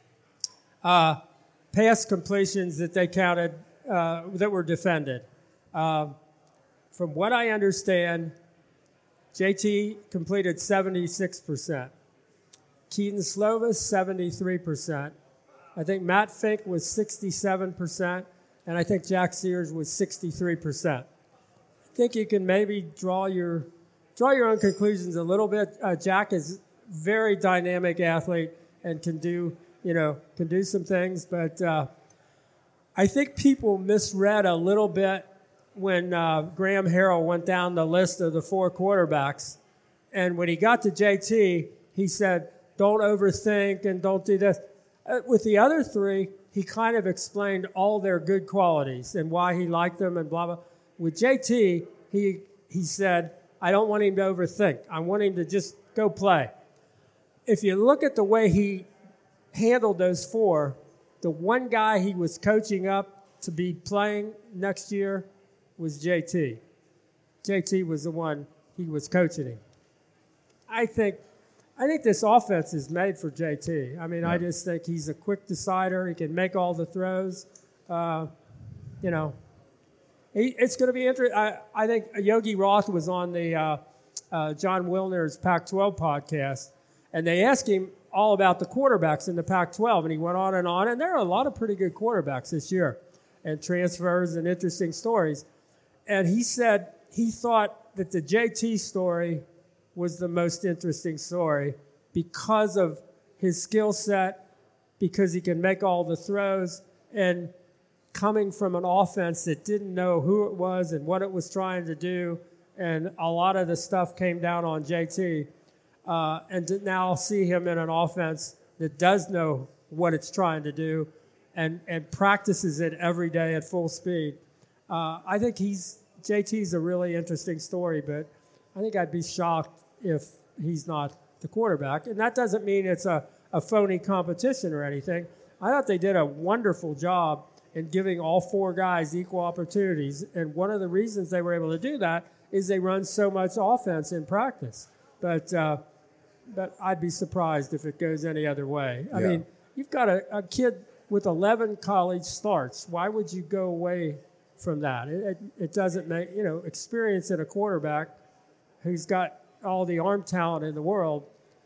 D: Uh, pass completions that they counted uh, that were defended. Uh, from what I understand, J T completed seventy-six percent. Keaton Slovis, seventy-three percent. I think Matt Fink was sixty-seven percent, and I think Jack Sears was sixty-three percent. I think you can maybe draw your draw your own conclusions a little bit. Uh, Jack is a very dynamic athlete and can do you know can do some things, but uh, I think people misread a little bit when uh, Graham Harrell went down the list of the four quarterbacks, and when he got to J T, he said, "Don't overthink and don't do this." Uh, with the other three, he kind of explained all their good qualities and why he liked them and blah blah. With J T, he he said, I don't want him to overthink. I want him to just go play. If you look at the way he handled those four, the one guy he was coaching up to be playing next year was J T. J T was the one he was coaching him. I think I think this offense is made for J T. I mean, yeah. I just think he's a quick decider. He can make all the throws. Uh, you know, he, it's going to be interesting. I, I think Yogi Roth was on the uh, uh, John Wilner's Pac twelve podcast, And they asked him all about the quarterbacks in the Pac twelve, and he went on and on. And there are a lot of pretty good quarterbacks this year, and transfers and interesting stories. And he said he thought that the J T story was the most interesting story because of his skill set, because he can make all the throws, and coming from an offense that didn't know who it was and what it was trying to do, and a lot of the stuff came down on J T. Uh, and to now see him in an offense that does know what it's trying to do and, and practices it every day at full speed. Uh, I think he's J T's a really interesting story, but I think I'd be shocked if he's not the quarterback. And that doesn't mean it's a, a phony competition or anything. I thought they did a wonderful job in giving all four guys equal opportunities. And one of the reasons they were able to do that is they run so much offense in practice. But uh, but I'd be surprised if it goes any other way. I
B: Yeah.
D: mean, you've got a, a kid with eleven college starts. Why would you go away from that? It, it, it doesn't make, you know, experience in a quarterback who's got all the arm talent in the world.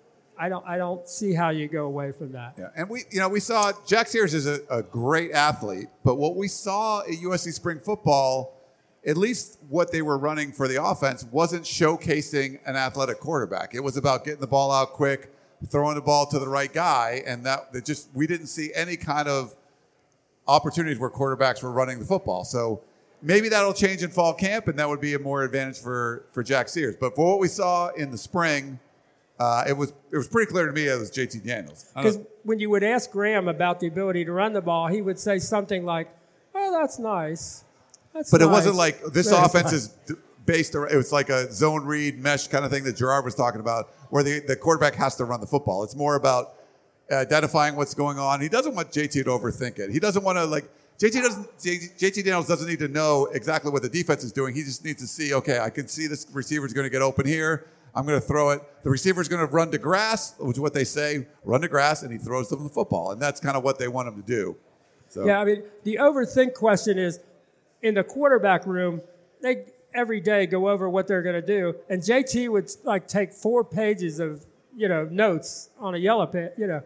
D: I don't I don't see how you go away from that.
B: Yeah, and we, you know, we saw Jack Sears is a, a great athlete, but what we saw at U S C spring football, at least what they were running for the offense, wasn't showcasing an athletic quarterback. It was about getting the ball out quick, throwing the ball to the right guy, and that, that just we didn't see any kind of opportunities where quarterbacks were running the football. So maybe that'll change in fall camp, and that would be a more advantage for for Jack Sears. But for what we saw in the spring, uh, it was it was pretty clear to me it was J T Daniels. I don't
D: Because
B: know.
D: when you would ask Graham about the ability to run the ball, he would say something like, "Oh, that's nice." That's
B: But it
D: nice.
B: wasn't like this
D: That's
B: offense
D: nice.
B: is d- based around, it was like a zone read mesh kind of thing that Gerard was talking about, where the, the quarterback has to run the football. It's more about identifying what's going on. He doesn't want J T to overthink it. He doesn't want to, like, J T doesn't, J T Daniels doesn't need to know exactly what the defense is doing. He just needs to see, okay, I can see this receiver's going to get open here. I'm going to throw it. The receiver's going to run to grass, which is what they say, run to grass, and he throws them the football. And that's kind of what they want him to do. So.
D: Yeah, I mean, the overthink question is, in the quarterback room, they every day go over what they're going to do, and J T would like take four pages of you know notes on a yellow page. You know,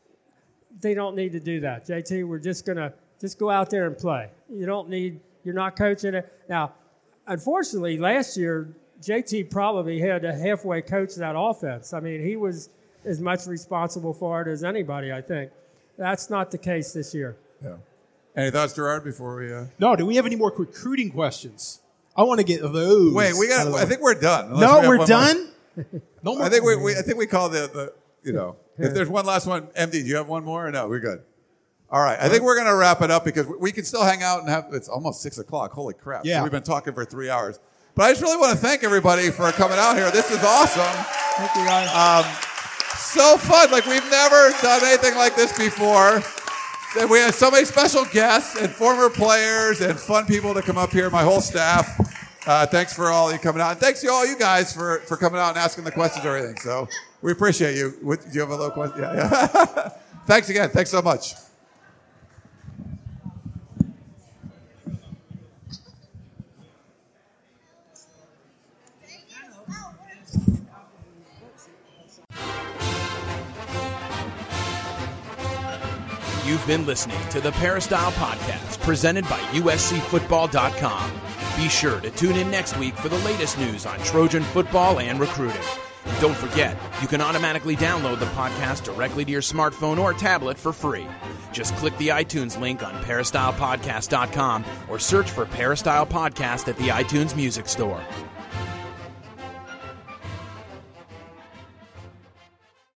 D: they don't need to do that. J T, we're just going to just go out there and play. You don't need. You're not coaching it now. Unfortunately, last year J T probably had to halfway coach that offense. I mean, he was as much responsible for it as anybody. I think that's not the case this year.
B: Yeah. Any thoughts, Gerard, before we... Uh...
I: No, do we have any more recruiting questions? I want to get those.
B: Wait, we got. I think we're done. Unless
I: No,
B: we have
I: we're
B: one
I: done?
B: more.
I: No more.
B: I think we, we. I think we call the, the. You know, if there's one last one, M D, do you have one more or no? We're good. All right. I think we're going to wrap it up because we can still hang out and have. It's almost six o'clock. Holy crap!
I: Yeah.
B: So we've been talking for three hours. But I just really want to thank everybody for coming out here. This is awesome.
D: Thank you, guys.
B: Um, so fun. Like we've never done anything like this before. And we had so many special guests and former players and fun people to come up here, my whole staff. Uh, thanks for all you coming out. And thanks to all you guys for, for coming out and asking the questions and everything. So we appreciate you. What, do you have a little question? Yeah, yeah. Thanks again. Thanks so much.
A: You've been listening to the Peristyle Podcast, presented by U S C Football dot com. Be sure to tune in next week for the latest news on Trojan football and recruiting. And don't forget, you can automatically download the podcast directly to your smartphone or tablet for free. Just click the iTunes link on Peristyle Podcast dot com or search for Peristyle Podcast at the iTunes Music Store.